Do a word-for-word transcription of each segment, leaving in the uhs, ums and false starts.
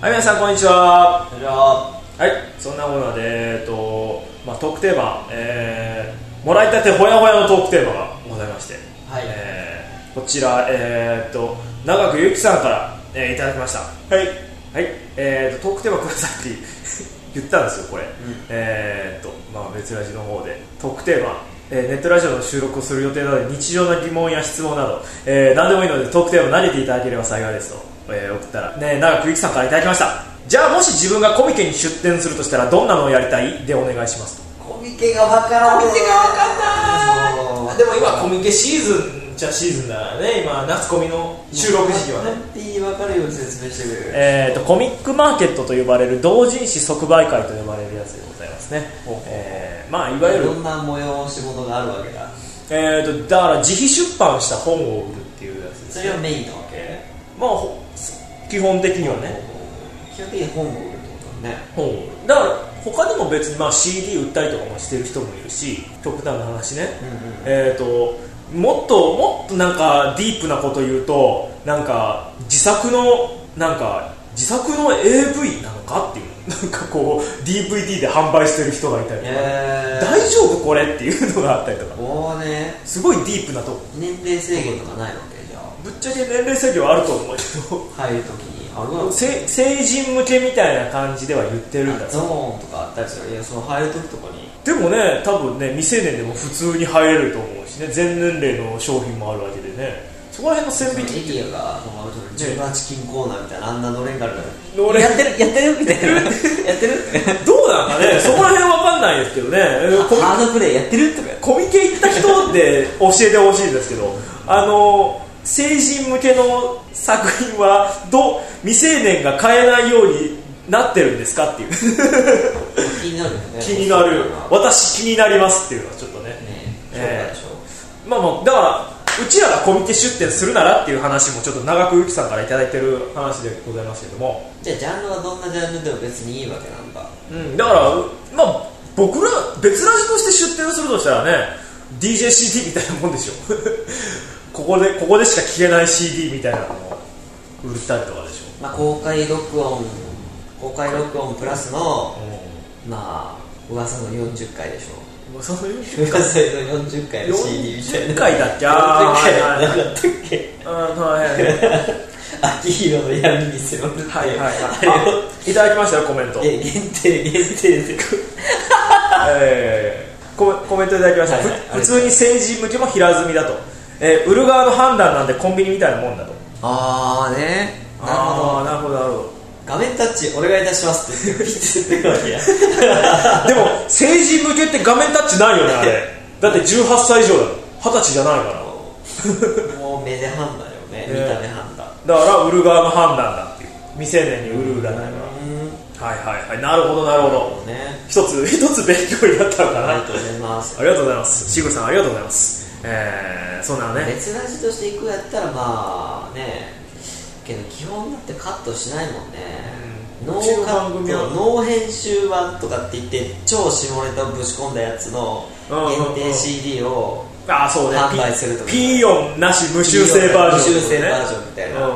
はい、皆さんこんにちは。 こんにちは。 はい、そんなもので、えーとまあ、トークテーマ、えー、もらいたてほやほやのトークテーマがございまして、 はい、 えー、こちら、えー、と長くゆきさんから、えー、いただきました。はい、はいえー、とトークテーマくださいって言ったんですよ、これ。うん、えーとまあ、別ラジの方でトークテーマ、えー、ネットラジオの収録をする予定なので日常の疑問や質問など、えー、何でもいいのでトークテーマ投げていただければ幸いですと、えー、送ったら、ね、長くゆきさんからいただきました。じゃあもし自分がコミケに出店するとしたらどんなのをやりたいでお願いしますと。 コミケが分からん、 コミケが分かんない。でも今コミケシーズンじゃシーズンだからね、今夏コミの収録時期はね。 なんて分かるように説明してくれる。 えーとコミックマーケットと呼ばれる同人誌即売会と呼ばれるやつでございますね。えー、まあいわゆるいろんな催し物があるわけだ。 えーとだから自費出版した本を売るっていうやつです、ね、 それはメインなわけ。 まあ基本的にはね、 基本的に本を売るってことだね。 本を売る。だから他にも別にまあ シーディー 売ったりとかもしてる人もいるし、極端な話ね、うんうん、えーともっともっとなんかディープなこと言うと、なんか自作のなんか自作の エーブイ なのかっていう、なんかこう ディーブイディー で販売してる人がいたりとか、えー、大丈夫これっていうのがあったりとか、 おー、ね、 すごいディープなとこ。 年齢制限とかないわけじゃあ。 ぶっちゃけ年齢制限はあると思うけど、 入るときにあるわけ。 成人向けみたいな感じでは言ってるんだ。 ゾーンとかあったりする。いや、その入るときとかに。 でもね、多分ね、未成年でも普通に入れると思うしね、全年齢の商品もあるわけでね、そこら辺の線引き。 エリアがじゅうはち金コーナーみたいな、あんなのれんがあるからのれんやってるやってるみたいなやってるどうなんかね、そこら辺わかんないですけどね。 ハードプレイやってるとか、 コミケ行った人で教えてほしいですけど、あの成人向けの作品はど未成年が買えないようになってるんですかっていう気になるよね。 気になる。私気になりますっていうのはちょっとね。ねえー、まあまあだからうちらがコミケ出店するならっていう話もちょっと長くゆきさんからいただいてる話でございますけども、 じゃあジャンルはどんなジャンルでも別にいいわけなんだ。 うん、だからまあ僕ら別ラジとして出店するとしたらね、 ディージェーシーディー みたいなもんでしょここでここでしか聴けない シーディー みたいなのを売ったりとかでしょ。 まあ公開録音公開録音プラスの、うん、まあ噂のよんじゅっかいでしょ。 噂のよんじゅっかい噂のよんじゅっかいの シーディー みたいな。 よんじゅっかいだっけ。ああ、よんじゅっかいなかったっけ。 あはい秋広の闇に迫るって、 はいはいはい、いただきましたよコメント。 え限定限定でえー、コ, コメントいただきました、はいはい、普通に成人向けも平積みだと、えー、売る側の判断なんでコンビニみたいなもんだと。 ああね、なるほどなるほどなるほど。 画面タッチお願いいたしますって言ってピッて言ってくわけやでも成人向けって画面タッチないよねあれ。だってじゅうはっさい以上だろ、はたちじゃないからもう目で判断よね、見た目判断だから売る側の判断だっていう、未成年に売る売らないは。はいはいはい、なるほどなるほど、ね、一つ一つ勉強になったのかな。 ありがとうございます。 ありがとうございます。シグさんありがとうございます。えー、そんなね別ラジとしていくやったらまあね、けど基本だってカットしないもんね、うん、ノーカットノー編集版とかって言って超下ネタをぶち込んだやつの限定 シーディー をあそうね、 販売するとかピーよん なし無修正バージョン、 無修正バージョンみたいな、うん、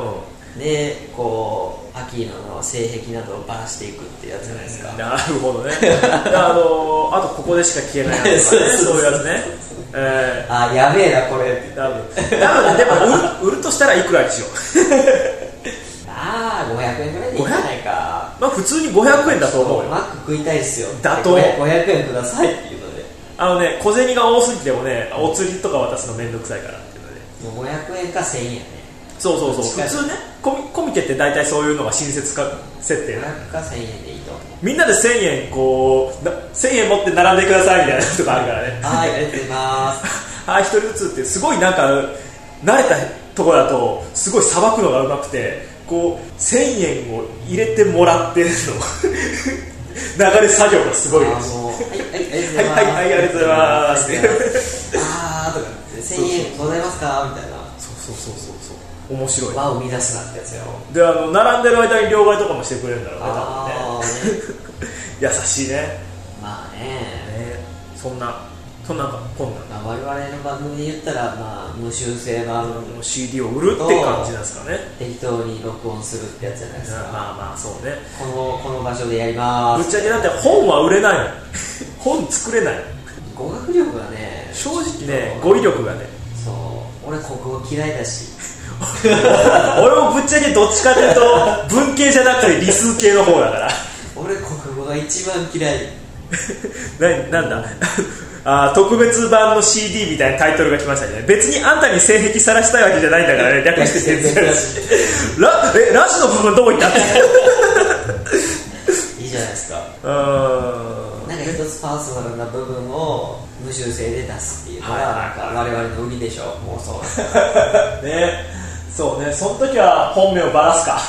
でこうアキーノの性癖などをばらしていくってやつじゃないですか、うん、なるほどねあのあとここでしか消えないやつとかねそういうやつね、 えー、あやべえなこれって多分多分でも売る、売るとしたらいくらでしょうああごひゃくえんぐらいでいいんじゃないか。 まあ普通にごひゃくえんだと思うよ。 マック食いたいっすよだとねごひゃくえんくださいっていうので、 あのね小銭が多すぎてもねお釣りとか渡すのめんどくさいからっていうので、 もうごひゃくえんかせんえんやね。 そうそうそう、普通ねコミ、コミケって大体そういうのが親切化設定ごひゃくかせんえんでいいと思う。 みんなでせんえんこうせんえん持って並んでくださいみたいなやつとかあるからねはいありがとうございますはい一人ずつってすごいなんか慣れたところだとすごいさばくのがうまくて、こうせんえんを入れてもらっての流れ作業がすごいです。はいはいはいありがとうございますあーとかせんえんございますかみたいな、 そうそうそうそうそう面白い輪を乱すなってやつやろ。 であの並んでる間に両替とかもしてくれるんだろうね多分ねね優しいね。 まあねね、そんなそんなこんな我々の番組で言ったら、まあ、無修正版シーディー を売るって感じなんですかね。 適当に録音するってやつじゃないですか。 まあまあそうね、 このこの場所でやります。 ぶっちゃけだって本は売れないの本作れないの。 語学力がね、 正直ね、語彙力がね、 そう俺国語嫌いだし俺もぶっちゃけどっちかというと文系じゃなくて理数系の方だから俺国語が一番嫌いな, なんだあ特別版の シーディー みたいなタイトルが来ましたね。別にあんたに性癖さらしたいわけじゃないんだからね、略して全然ラえラジの部分どこ行ったっていいじゃないですか。 うんなんか一つパーソナルな部分を無修正で出すっていうのが、なんか我々の売りでしょ。もうそうね、そうね、その時は本名をばらすか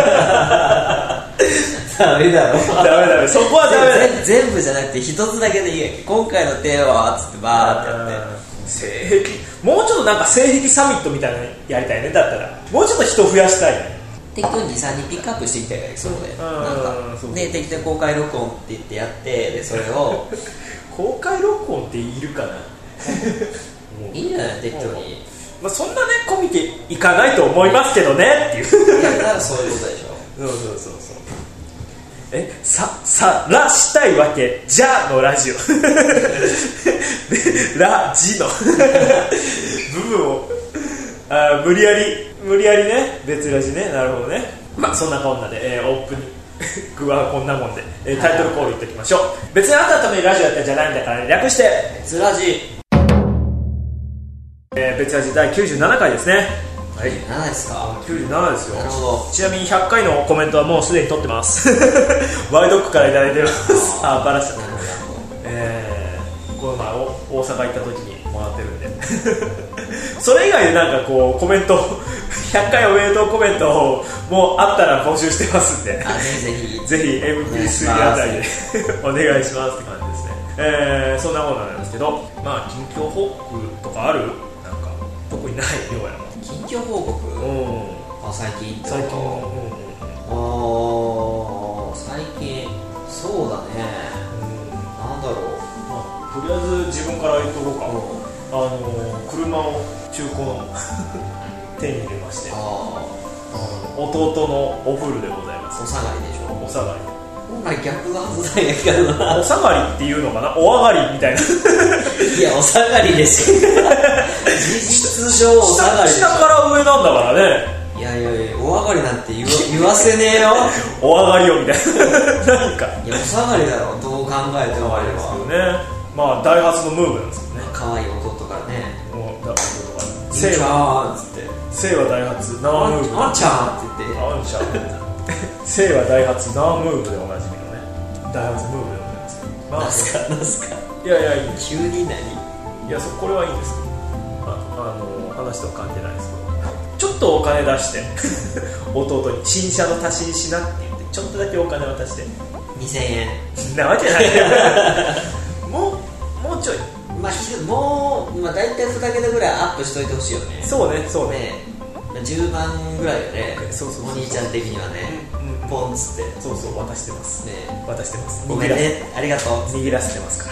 ダメだろダメダメ、そこはダメだ。 全部じゃなくて一つだけでいいやんけ。今回のテーマはつってバーってやって、 性癖、もうちょっとなんか性癖サミットみたいなのやりたいね。だったらもうちょっと人増やしたいね。 適当ににさんにんピックアップしていきたいから、そこでなんかで適当に公開録音って言ってやって、でそれを公開録音っているかないいんじゃない、適当に。 まあ、そんなねコミケいかないと思いますけどねっていういやだからそういうことでしょそうそうそうそう。えささらしたいわけじゃのラジオラジの部分をあ無理やり無理やりね、別ラジね、なるほどね。まあそんなこんなで、えー、オープニングはこんなもんで、えー、タイトルコール言っておきましょう。別にあなたのためにラジオやったんじゃないんだから、ね、略して別ラジ、 えー、別ラジだいきゅうじゅうななかいですね。はい、 きゅうじゅうななですか。 きゅうじゅうななですよ。 なるほど。 ちなみにひゃっかいのコメントはもうすでに取ってますワイドックからいただいてますああバラした。 なるほど。 えー、この前大阪行った時にもらってるんでそれ以外でなんかこうコメントひゃっかいおめでとうコメントもあったら募集してますんで、 あ、ぜひぜひ エムピースリー あたりでお願いしますって感じですね。えー、そんなものなんですけど、まあ近況報告とかある？なんか特にないようやな。 近況報告、うん、あ最近最近、うん、 あ最近そうだね、うん、なんだろう、 まあ、とりあえず自分から言っとこうか、うん、あの車を中古の手に入れまして、あ弟のお古でございます。 お下がりでしょ。 お下がり、 本来逆のはずなんやけどな。 お下がりっていうのかな、お上がりみたいな。 いやお下がりですよ事実上お下がりでしょ。 下から上なんだからね。 いやいやいや、お上がりなんて 言, わ言わせねえよお上がりよみたいな何か、 いやお下がりだろ、どう考えてもあれはね。まあダイハツのムーブなんですよね。 可愛い弟からね、 もうだからせいはっつって、 せいはダイハツ生ムーブ、 あんちゃんって言って、 あんちゃんせいはダイハツ生ムーブでおなじみのね、ダイハツムーブでございます。まあ、 なんすかなんすか、 いやいやいい急に何、 いやそこれはいいんですけど、ああの話とは関係ないですけど、ちょっとお金出して弟に新車の足しにしなって言ってちょっとだけお金渡してにせんえんなわけないもうもうちょい、 まあ、もう、まあ、大体に桁ぐらいアップしといてほしいよね。 そうねそうね、 ねじゅうまんぐらいよね。 そうそうそうそう、 お兄ちゃん的にはね、うん、ポンっつって、 そうそう渡してますね、渡してます。 ごめんね、ありがとう。 握らせてますから、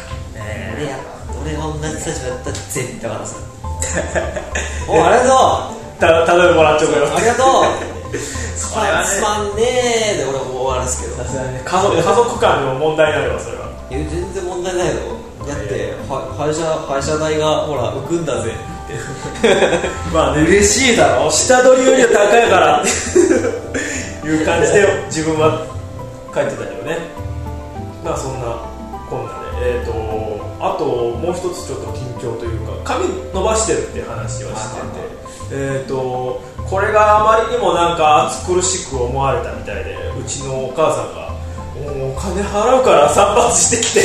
ね、 俺や俺が同じ立場だったら絶対渡すおありがとう、 たただでもらっちゃうからありがとうそれはね、 すまんねーで俺も終わらすけど、 さすがにね、家族、家族間でも問題になるわそれは。 いや全然問題ないよ。だっては会社会社代がほら浮くんだぜってまあね、 嬉しいだろ、 下取りよりは高いからっていう感じで自分は書いてたけどね。まあそんなこんなで、えーとあともう一つちょっと近況というか、髪伸ばしてるっていう話をしてて、えーとこれがあまりにもなんか暑苦しく思われたみたいで、うちのお母さんがお金払うから散髪してきて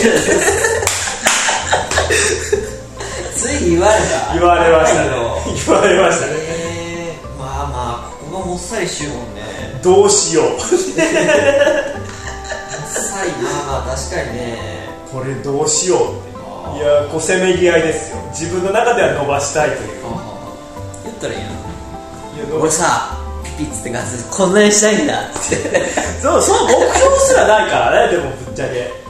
つい言われた言われましたね言われましたね、 えー、まあまあここがもっさりしゅうもんね。 どうしようもっさい、まあまあ確かにね、 これどうしようって、いやこうせめぎ合いですよ。自分の中では伸ばしたいという。 言ったらいいやん、俺さピッつってガツこんなにしたいんだってそうそう目標すらないからね。でもぶっちゃけ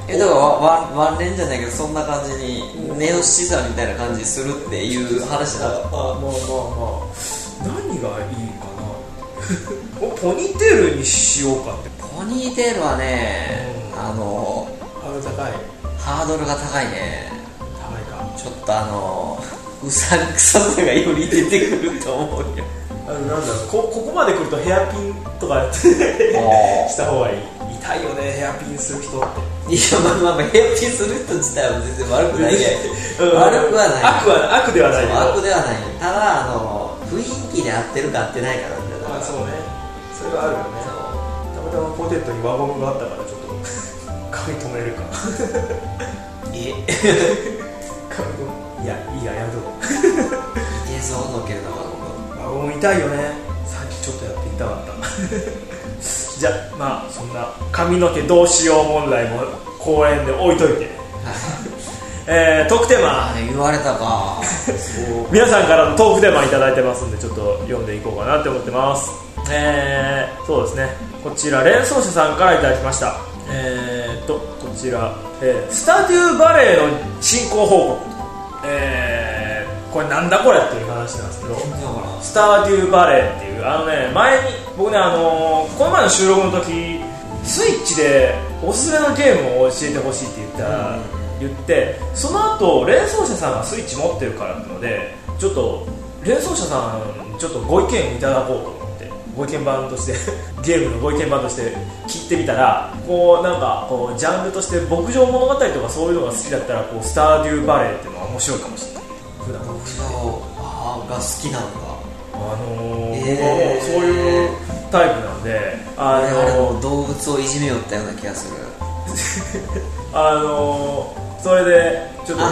えだからワンワンレンじゃないけどそんな感じにネオシザーみたいな感じするっていう話だ。 ああまあまあまあ何がいいかなポニーテールにしようかって。 ポニーテールはね、うん、あのハードル高いハードルが高いね。 高いか。 ちょっとあのうさんくささがより出てくると思うよ。 あのなんだろう こ, ここまで来るとヘアピンとかやってした方がいい。痛いよねヘアピンする人って。 いやまあまあまあヘアピンする人自体は全然悪くないねうん、悪くはない。 悪は悪ではない。 悪ではない。ただあの雰囲気で合ってるか合ってないからみたいな。 あそうね。それがあるよね。たまたまポテトに輪ゴムがあったからちょっと髪止めるかえ髪止めいやいいややめとこう映像をのけるの輪ゴム痛いよね。さっきちょっとやって痛かったじゃあまあそんな髪の毛どうしよう問題も公園で置いといて、はいえー、トークテーマ言われたか皆さんからのトークテーマいただいてますんでちょっと読んでいこうかなって思ってます。えー、そうですねこちら連想者さんからいただきました。えー、っとこちら、えー、スタデューバレーの進行報告。えー、これなんだこれっていう話なんですけどスタデューバレーっていうあのね前に僕ねあのー、この前の収録の時スイッチでおすすめのゲームを教えてほしいって言ったら、うん、言ってその後連想者さんがスイッチ持ってるからってのでちょっと連想者さんにちょっとご意見いただこうと思ってご意見番としてゲームのご意見番として聞いてみたらこうなんかこうジャンルとして牧場物語とかそういうのが好きだったらこうスターデューバレーっていうのは面白いかもしれない。普段牧場が好きなんだ。 あのーえー、そういうタイプなんで、 あのー、あれも動物をいじめよったような気がするあのー、それでちょっと買ってみたんですけど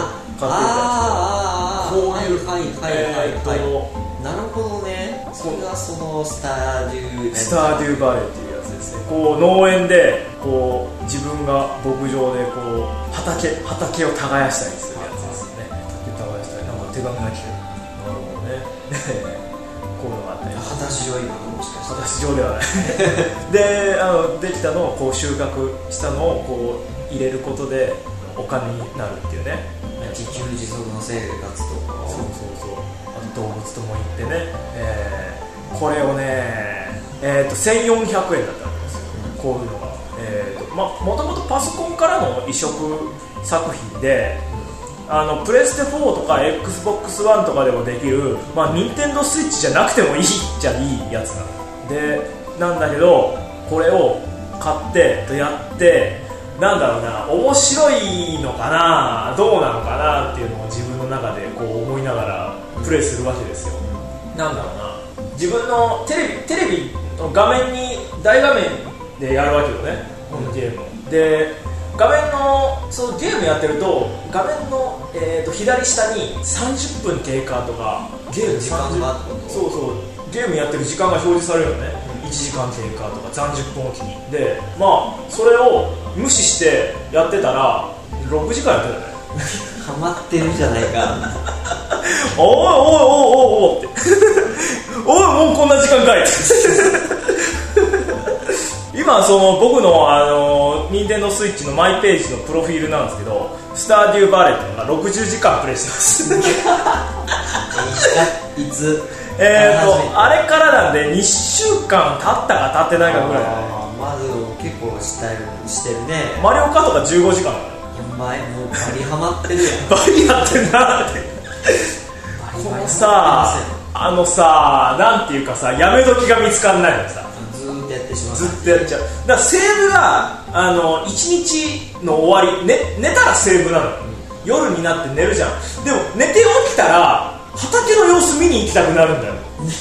こういうはいはいはいはい、えー、はいなるほどね。それがそのスターデュースターデューバレーっていうやつですね。こう農園でこう自分が牧場でこう 畑, 畑を耕したりするやつですよね。畑耕したりなんか手紙が来てる。なるほどねこういうのがあったり果たし状今のもしかして果たし状ではないであのできたのをこう収穫したのをこう入れることでお金になるっていうね。 自給自足の生活とかそうそうそうあと動物とも行ってね、えー、これをね、えー、とせんよんひゃくえんだったんですよ、うん、こういうのが、えーとま、もともとパソコンからの移植作品で、うん、あのプレステフォーとか エックスボックスワン とかでもできる、まあ、ニンテンドースイッチじゃなくてもいいじゃいいやつなのでなんだけどこれを買ってやってなんだろうな面白いのかなどうなのかなっていうのを自分の中でこう思いながらプレイするわけですよ。なんだろうな自分のテレビテレビの画面に大画面でやるわけよねこのゲームを。で画面のそのゲームやってると画面の、えー、と左下にさんじゅっぷん経過とかゲーム時間がそうそうゲームやってる時間が表示されるよね、うん、いちじかん経過とかさんじゅっぷんおきにでまあそれを無視してやってたらろくじかんやってたねハマってるじゃないかおいおいおいおいおいっておいもうこんな時間かい今その僕のあのニンテンドースイッチのマイページのプロフィールなんですけどスターデューバレーっていうのがろくじゅうじかんプレイしてますいつえーとあれからなんでにしゅうかん経ったか経ってないかぐらいだね。 まず結構してるしてるね。 マリオカートがじゅうごじかんだね。 お前もうバリハマってるやんバリやってんなってこのさあのさなんていうかさやめ時が見つかんないのさずーっとやってしまうずっとやっちゃう。だからセーブがあのいちにちの終わり、ね、寝たらセーブなの、うん、夜になって寝るじゃん。でも寝て起きたら畑の様子見に行きたくなるんだよ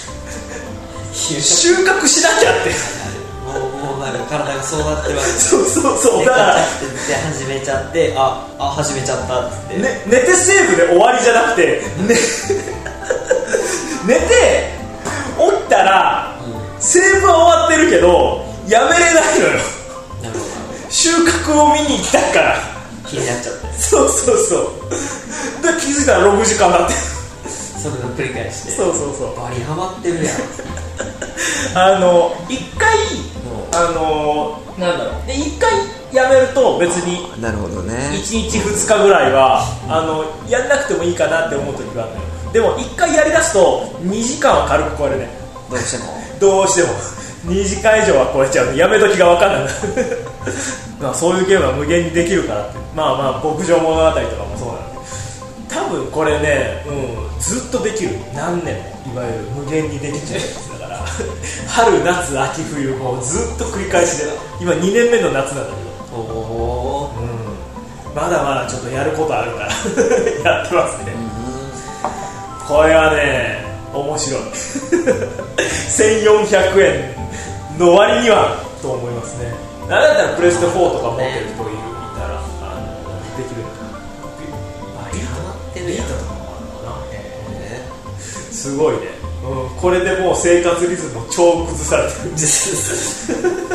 収穫しなきゃってもう、もうなんか体がそうなってるわけそうそうそうだから寝始めちゃってああ始めちゃったっつって、 ね、寝てセーブで終わりじゃなくて、ね、寝て起きたら、うん、セーブは終わってるけどやめれないのよ。 なるほど収穫を見に行きたいから気になっちゃってそうそうそうで気づいたらろくじかん経ってそれを繰り返してそうそうそうバリハマってるやんあの一回あのなんだろうで一回やめると別になるほどねいちにちふつかぐらいはあのやんなくてもいいかなって思う時があるのよ。でもいっかいやりだすとにじかんは軽く超えるね。 どうしてもどうしてもにじかん以上は超えちゃうの。やめ時が分かんないまあそういうゲームは無限にできるからって。まあまあ牧場物語とかもそうなんで多分これね、うん、ずっとできる。何年もいわゆる無限にできちゃうやつだから春夏秋冬もうずっと繰り返しで今にねんめの夏なんだけど、おー、うん、まだまだちょっとやることあるからやってますね、うん、これはね面白いせんよんひゃくえんの割にはと思いますね。なんだったらプレステフォーとか持ってる人いるいたらあのできるのかな。ビータとかもあるのかな、えー、すごいね、うん、これでもう生活リズム超崩されてるんです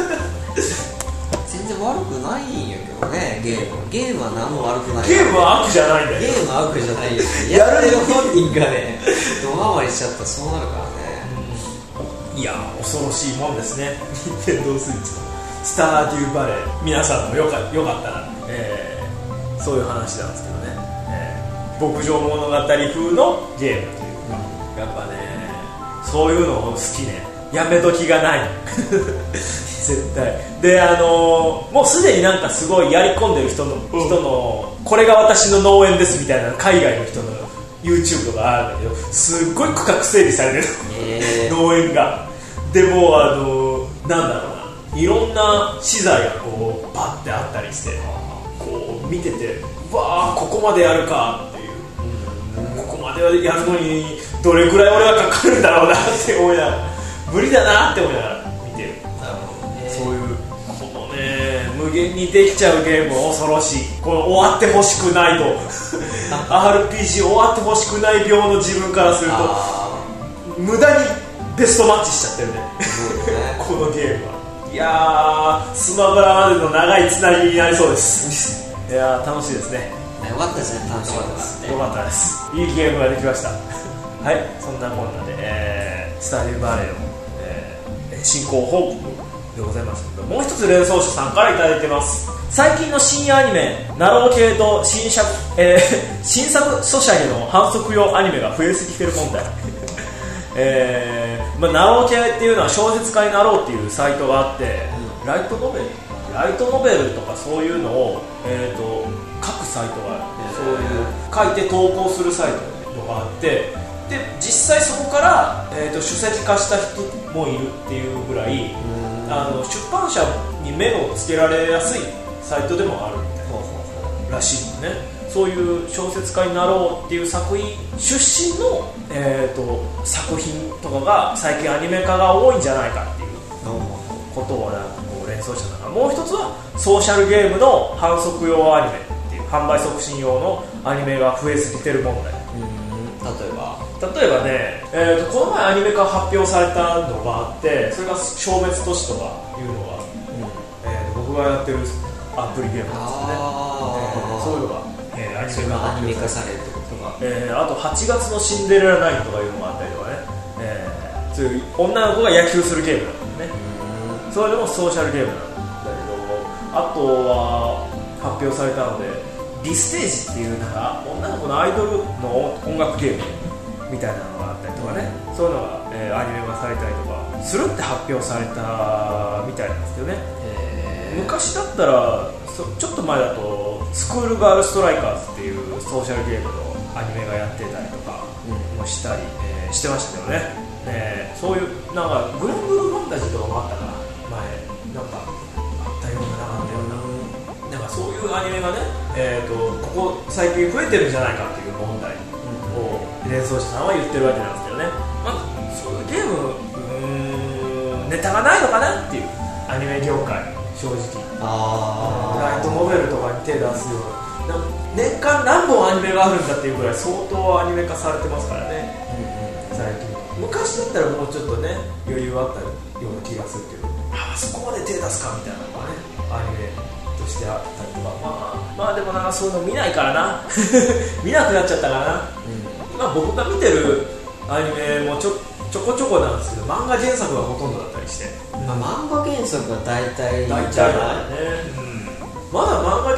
全然悪くないんやけどね。ゲームゲームは何も悪くない。 ゲームは悪じゃないんだよ。 ゲームは悪じゃないよやってる本人がねドハマりしちゃったらそうなるからね、 うん、いや恐ろしいもんですね任天堂スイッチのスターデューバレー。皆さんもよか、よかったら、えー、そういう話なんですけどね、えー、牧場物語風のゲームというか、やっぱねそういうの好きね。やめ時がない絶対で、あのー、もうすでになんかすごいやり込んでる人の、うん、人のこれが私の農園ですみたいな海外の人の YouTube とかあるんだけど、すっごい区画整理されてる、えー、農園が。でもあのー、なんだろうないろんな資材がこうバッてあったりしてこう見てて、わあここまでやるかっていう、うん、ここまでやるのにどれくらい俺はかかるんだろうなって思いながら無理だなって思いながら見てる。なるほどね。そういうこのね無限にできちゃうゲーム恐ろしい。この終わってほしくないとアールピージー 終わってほしくない病の自分からすると無駄にベストマッチしちゃってるねこのゲームは。いやースマブラまでの長いつなぎになりそうですいやー楽しいですね。 よかったですね。楽しかったですね。 よかったです。いいゲームができましたはい、そんなこんなで、えー、スターデューバレーの、えー、進行報告でございますけど、もう一つ連想者さんからいただいてます。最近の深夜アニメナロー系と新作、えー、新作ソシャゲの反則用アニメが増えすぎてる問題えーまあ、ナロー系っていうのは小説家になろうっていうサイトがあって、うん、ライトノベルライトノベルとかそういうのを、えー、と書くサイトがあって、そういう書いて投稿するサイトがあって、で実際そこから、えー、と書籍化した人もいるっていうぐらい、あの出版社に目をつけられやすいサイトでもあるみたいならしいのね。そういう小説家になろうっていう作品出身の、えー、と作品とかが最近アニメ化が多いんじゃないかっていうことをなんかこう連想したのが、もう一つはソーシャルゲームの反則用アニメっていう販売促進用のアニメが増えすぎてる問題。 うん例えば例えばね、えー、とこの前アニメ化発表されたのがあって、それが消滅都市とかいうのが、うんえー、と僕がやってるアプリゲームなんですよね、えー、そういうのがえー、アニメがアニメ化されるってことが、 えー、あとはちがつのシンデレラナイトとかいうのがあったりとかね、えー、そういう女の子が野球するゲームなんだよね。それでもソーシャルゲームなんだけど、あとは発表されたのでリステージっていうなんか女の子のアイドルの音楽ゲームみたいなのがあったりとかね、そういうのが、えー、アニメ化されたりとかするって発表されたみたいなんですけどね。昔だったらちょっと前だとスクールガールストライカーズっていうソーシャルゲームのアニメがやってたりとかもしたり、えー、してましたけどね、えー、そういうなんかグランブルーファンタジーとかもあったから前なんかあったようななかったような、なんかそういうアニメがね、えー、とここ最近増えてるんじゃないかっていう問題を連想者さんは言ってるわけなんですけどね、まあ、そういうゲームうーんネタがないのかなっていうアニメ業界正直あライトノベルとかに手出すような年間何本アニメがあるんだっていうぐらい相当アニメ化されてますからね、うんうん、最近昔だったらもうちょっとね余裕あったような気がするけど、あそこまで手出すかみたいなのがねアニメとしてあったりとか、まあ、まあでもなんかそういうの見ないからな見なくなっちゃったからな、うんまあ、僕が見てるアニメもちょちょこちょこなんですけど漫画原作がほとんどだったりして、 まあ、漫画原作が大体大体だよね、うん、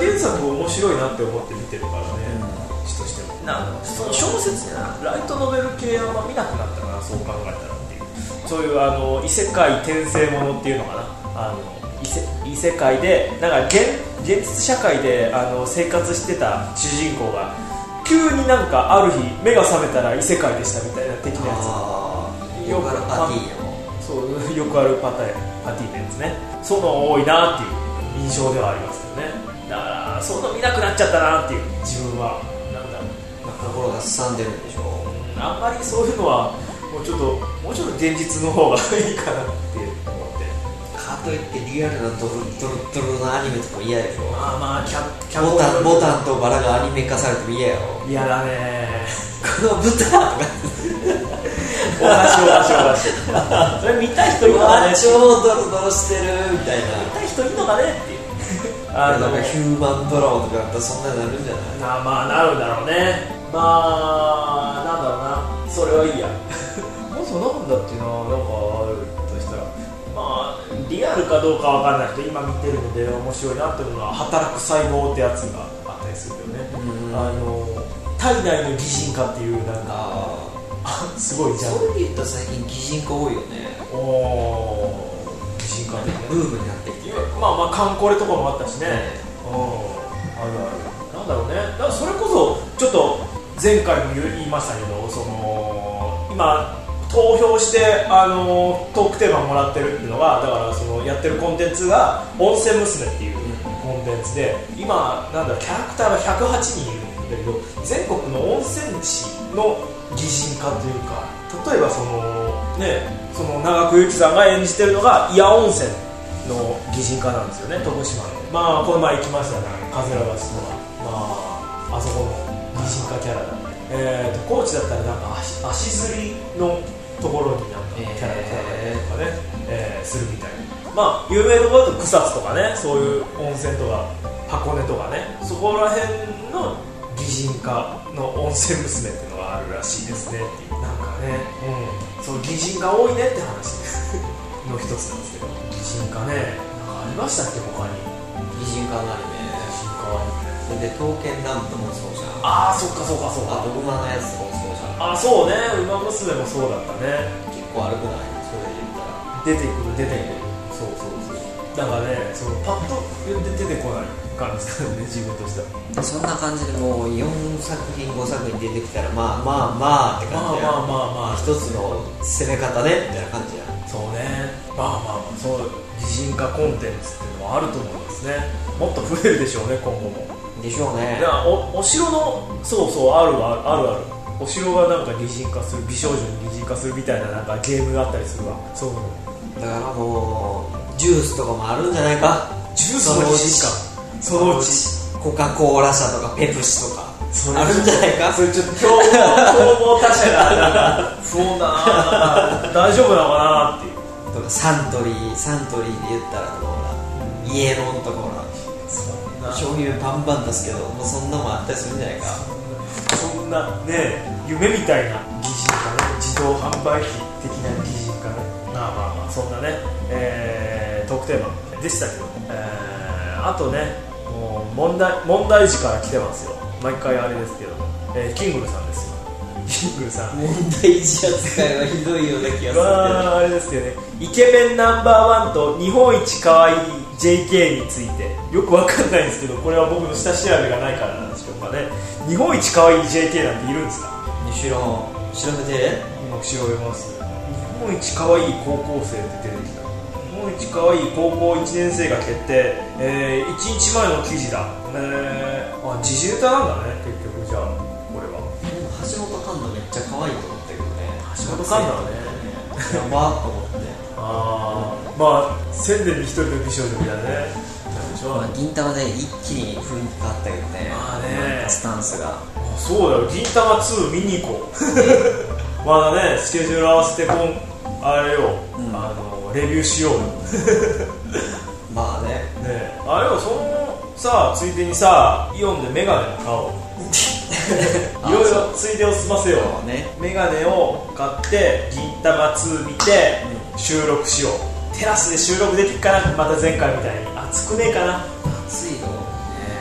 原作面白いなって思って見てるからね、うん、詩としてもなんかその小説やなライトノベル系は見なくなったかな、そう考えたらっていう、そういうあの異世界転生ものっていうのかな、あの異世、異世界でなんか 現, 現実社会であの生活してた主人公が急になんかある日目が覚めたら異世界でしたみたいな的なやつ、 よくあるパティーのそうよくあるパターパティーのやつね、そういうの多いなっていう印象ではありますよね。だからそういうの見なくなっちゃったなっていう、自分はなんだろう、 心がすさんでるんでしょう、 うん、あんまりそういうのはもうちょっともうちょっと現実の方がいいかなって思って、 かといってリアルなドロドロドロなアニメとかも嫌でしょ。 まあまあキャキャボタンボタンとバラがアニメ化されても嫌よ。 嫌だねこの豚とかおかしいおかしいおかしいそれ見たい人いるのかね、 超ドロドロしてるみたいな、 見たい人いるのかねっていうあのなんかヒューマンドラゴンとかだったらそんなになるんじゃない。 あまあなるんだろうね。まあなんだろうな、それはいいやもしもなんだっていうのはなんかあるとしたら、まあリアルかどうかわかんないけど今見てるので面白いなっていうのは働く細胞ってやつがあったりするよね。あの体内の擬人化っていうなんかすごいじゃん。 そういうと最近擬人化多いよね。 お擬人化ね、 ブームになってきて、 まあまあカンコレとかもあったしね、うん、あるある、なんだろうね、だからそれこそちょっと前回も言いましたけど、その今投票してあのトークテーマもらってるっていうのが、だからそのやってるコンテンツが温泉娘っていうコンテンツで、今なんだろうキャラクターがひゃくはちにんいるんだけど、全国の温泉地の擬人化というか、例えばそのね、その長久由紀さんが演じてるのが祖谷温泉の擬人化なんですよね、徳島の。まあこの前行きましたね、桂橋とは、まああそこの擬人化キャラだ、えーと高知だったらなんか 足, 足ずりのところになんかキャラクターがいるとかね、えー、するみたいな。まあ有名なところだと草津とかね、そういう温泉とか箱根とかね、そこら辺の擬人化の温泉娘っていうのがあるらしいですねっていう、なんかね、うん、そう擬人化多いねって話の一つなんですけど、擬人化ね、なんかありましたっけ他に擬人化のアニメ。 擬人化アニメそれで刀剣乱舞もそうじゃん。 ああそっかそっかそっか、 あと馬のやつもそうじゃん。 あそうね、馬娘もそうだったね。 結構悪くない、それで言ったら出てくる出てくる、そうそうそう、だからね、そのパッと出てこない感じだよね、自分としては。 そんな感じでもうよんさく品ごさく品出てきたら、まあまあまあって感じや。 まあまあまあまあ一つの攻め方ねみたいな感じや。 そうね、まあまあまあ、そう擬人化コンテンツっていうのはあると思いますね。もっと増えるでしょうね、今後も。 でしょうね。 いや お, お城のそうそうあるあるあるある、お城がなんか擬人化する、美少女に擬人化するみたいななんかゲームがあったりするわ。そういうのだからもうジュースとかもあるんじゃないか。 ジュースの擬人化、そのうちコカ・コーラ社とかペプシとかあるんじゃないか。 それちょっと競合競合他社がなんか不穏だな、大丈夫なのかなっていう。 とかサントリーサントリーで言ったらほらイエローとかほら商品バンバン出すけど、もうそんなもんあったりするんじゃないか。 そんなね、夢みたいな擬人化ね、自動販売機的な擬人化ね、まあまあまあそんなね、えー、トークテーマでしたけど、えー、あとね、もう問題問題児から来てますよ、毎回あれですけど、えー、キングルさんですよ。キングルさん、 問題児扱いはひどいような気がするけど、 あれですけどね、イケメンナンバーワンと日本一可愛い ジェイケー についてよくわかんないんですけど、これは僕の下調べがないからなんでしょうかね。日本一可愛い ジェイケー なんているんですか。 知らん、調べて。 今調べます。日本一可愛い高校生って出てきた。日本一可愛い高校いちねん生が決定、えー、いちにちまえの記事だ、えー、あ時事ネタなんだね結局。じゃあこれは橋本環奈めっちゃ可愛いと思ったけどね。 橋本環奈はねやばーと思って。 あー、まあ千年に一人の美少女みたいなね。 まあ、銀魂で一気に雰囲気変わったけどね。 あーね、 なんかスタンスが。 そうだよ、銀魂ツー見に行こうまだね、スケジュール合わせてこんあれよ、うん、あのレビューしようよまあねね、あれよ、そのさ、ついでにさ、イオンでメガネを買おういろいろついでを済ませよう、ね、メガネを買って銀魂ツー見て、うん、収録しよう。テラスで収録できるかな、また前回みたいに。暑くねえかな。 暑いのね。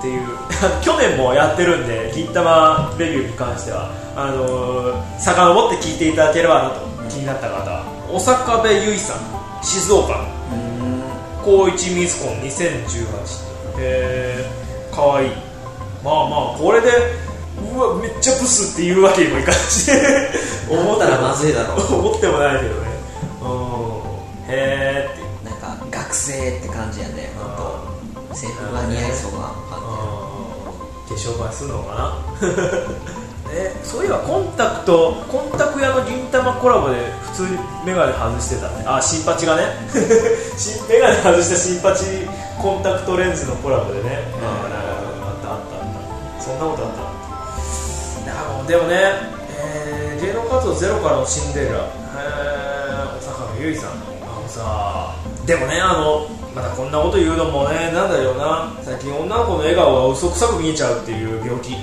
っていう去年もやってるんで銀玉レビューに関してはあのー、遡って聞いていただければなと、うん、気になった方は小坂部結衣さん静岡高一ミスコンにせんじゅうはちえー、かわいいまあまあこれでうわめっちゃブスって言うわけにもいかないし思ったらまずいだろう思ってもないけどねうんへーってなんか学生って感じやねほんと制服が似合いそうな感じ化粧映えするのかなえそういえばコンタクトコンタク屋の銀玉コラボで普通にメガネ外してたねあ新八がねメガネ外した新八コンタクトレンズのコラボでね、うん、あったあったあったそんなことあったでもね、えー、芸能活動ゼロからのシンデレラ、えー、小坂部結衣さんあのさでもねあのまたこんなこと言うのもねなんだろうな最近女の子の笑顔が嘘くさく見えちゃうっていう病気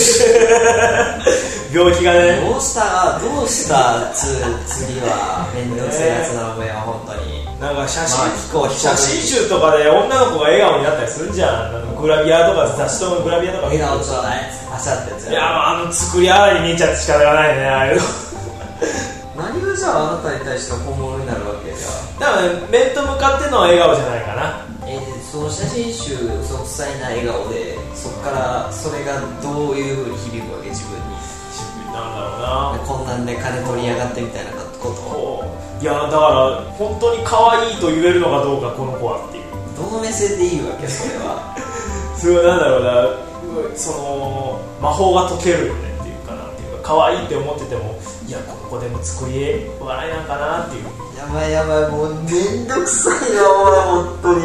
病気がねどうしたどうしたつ次は面倒くせえやつなのよ本当になんか写真、まあ、写真集とかで女の子が笑顔になったりするんじゃんなんかグラビアとか雑誌とかグラビアとか笑顔ちょうだいパシャってやついやあの作り洗いに見えちゃって仕方がないねあれ何がじゃああなたに対して本物になるわけじゃ多分面と向かっての笑顔じゃないかなえー、その写真集嘘くさいな笑顔でそこからそれがどういう風に響くわけ自分になんだろうなこんなんで金取りやがってみたいなこといやだから本当に可愛いと言えるのかどうかこの子はっていうどの目線でいいわけそれはそれはなんだろうなその魔法が解けるよねっていうかなっていうか可愛いって思っててもいやこの子でも作り笑いなんかなっていうやばいやばいもうめんどくさいな本当に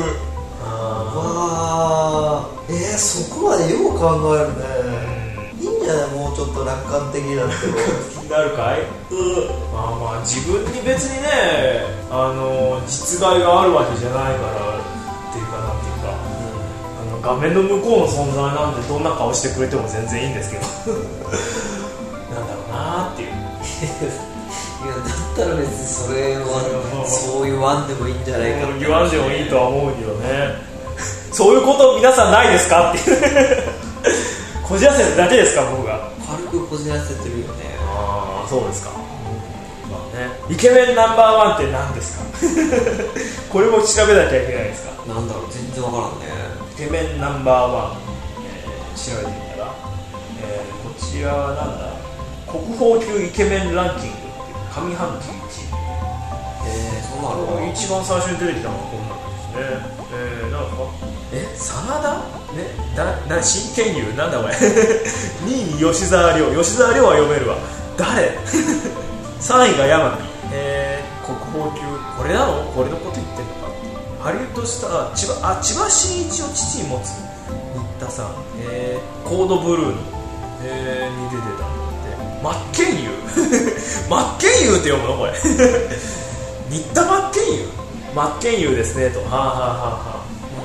わあえー、そこまでよう考えるね、うん、いいんじゃないもうちょっと楽観的だって気になるかい、うん、まあまあ自分に別にねあの実害があるわけじゃないからっていうかなんていうか、うん、あの画面の向こうの存在なんでどんな顔してくれても全然いいんですけどなんだろうなっていういやだったら別にそれはそう言わんでもいいんじゃないかって、 言わんでもいいとは思うけどねそういうこと皆さんないですかってこじらせるだけですか僕が軽くこじらせてるよねああそうですか、うんまあね、イケメンナンバーワンって何ですかこれも調べなきゃいけないですかなんだろう全然わからんねイケメンナンバーワン、えー、調べてみたら、えー、こちらはなんだ国宝級イケメンランキング上半期いちいえー、そんなの一番最初に出てきたのはこんなんですねえー、なんかえ真田ねだな真剣佑なんだこれにいに吉沢亮吉沢亮は読めるわ誰さんいが山木えー、国宝級これなのこれのこと言ってんのかハリウッドスター千葉あ千葉真一を父に持つ新田さんえー、コードブルーの、えー、に出てたのマッケンユーマッケンユーって読むのこれ新田マッケンユーマッケンユーですねとはあはあはあはあ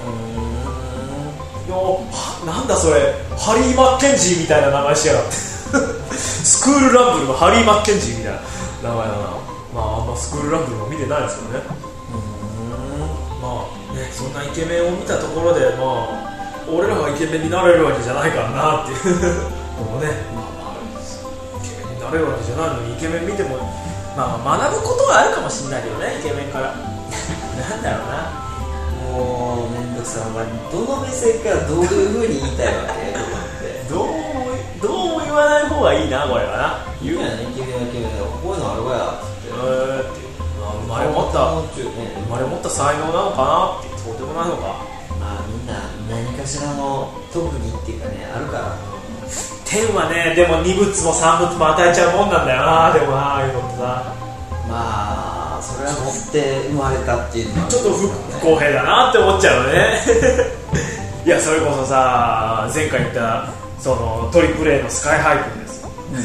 うーんよなんだそれハリー・マッケンジーみたいな名前しやがってスクールランブルのハリー・マッケンジーみたいな名前だなまああんまスクールランブルも見てないですけどねうーんまあねそんなイケメンを見たところでまあ俺らがイケメンになれるわけじゃないからなっていうこのねなれるわけじゃないのにイケメン見ても、まあ、学ぶことはあるかもしれないけどねイケメンからなんだろうなもうめんどくさいお前どの目線からどういう風に言いたいわけどうもどうも言わない方がいいなこれはな言うやねイケメンはイケメンだこういうのあるわやってえーって生まれ持った生まれ持った才能なのかなってそうでもないのかまあみんな何かしらの特技っていうかねあるから天はねでもにぶつもさんぶつも与えちゃうもんなんだよなでもなああいうのってさまあそれは持って生まれたっていうのは、ね、 ちょっと不公平だなって思っちゃうのねいやそれこそさ前回言ったそのトリプル A のスカイハイ君です、うんうん、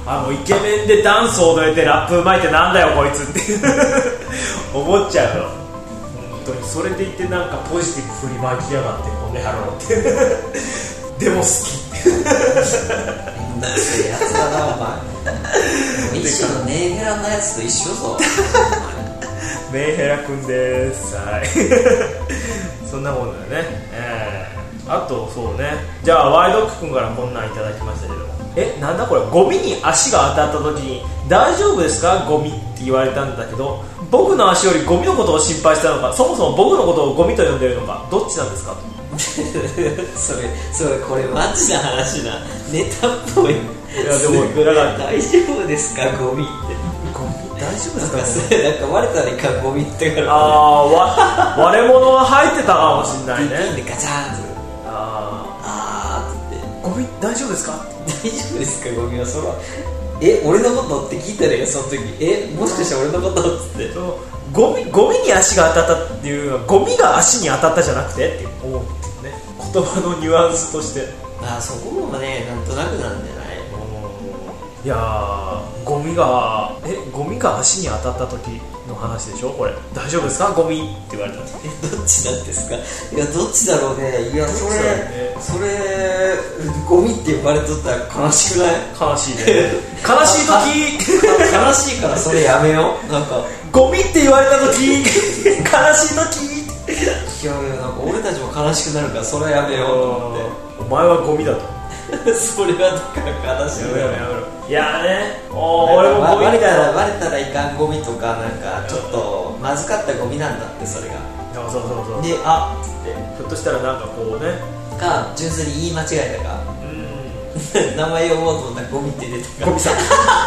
あのイケメンでダンスを踊れてラップうまいってなんだよこいつって思っちゃうよ本当にそれでいてなんかポジティブ振りまきやがってこの野郎ってでも好きってめんどくせえやつだなお前一種のメンヘラのやつと一緒ぞメンヘラくんですはいそんなもんだよね、えーあとそうね、じゃあワイドック君からこんなんいただきましたけど、え、なんだこれ、ゴミに足が当たった時に大丈夫ですかゴミって言われたんだけど、僕の足よりゴミのことを心配したのか、そもそも僕のことをゴミと呼んでいるのか、どっちなんですかとそれそれこれマジな話な、ネタっぽい。いやでもだから大丈夫ですかゴミって、 ゴミ大丈夫ですか、 なんか割れたらいかんゴミってから、ね、 ああわ割れ物が入ってたかもしれないね。 ピンでガチャンと、 ああーってゴミ大丈夫ですか、 大丈夫ですかゴミは。それはえ俺のことって聞いたらよ、その時えもしかして俺のことっつって、 そのゴミゴミに足が当たったっていうのはゴミが足に当たったじゃなくてって思うっていうね、言葉のニュアンスとして。 あそこもねなんとなくなんじゃない。 いやーゴミがえゴミが足に当たった時の話でしょこれ。大丈夫ですかゴミって言われたらえどっちなんですか。いやどっちだろうね。いやそれ、ね、それゴミって呼ばれとったら悲しくない。 悲しいね悲しい時悲しいからそれやめよう。なんかゴミって言われた時悲しい時いやいやなんか俺たちも悲しくなるからそれはやめようと思って。 お前はゴミだとそれはだから悲しい。 やめろやめろ。いやね、お俺もゴミ割れたら割れたらいかんゴミとかなんかちょっとまずかったゴミなんだって、それが。 そうそうそうそう。 であっつってひょっとしたらなんかこうねか純粋に言い間違えたか、うん名前呼ぼうと思ったらゴミって出てたか。 ゴミさん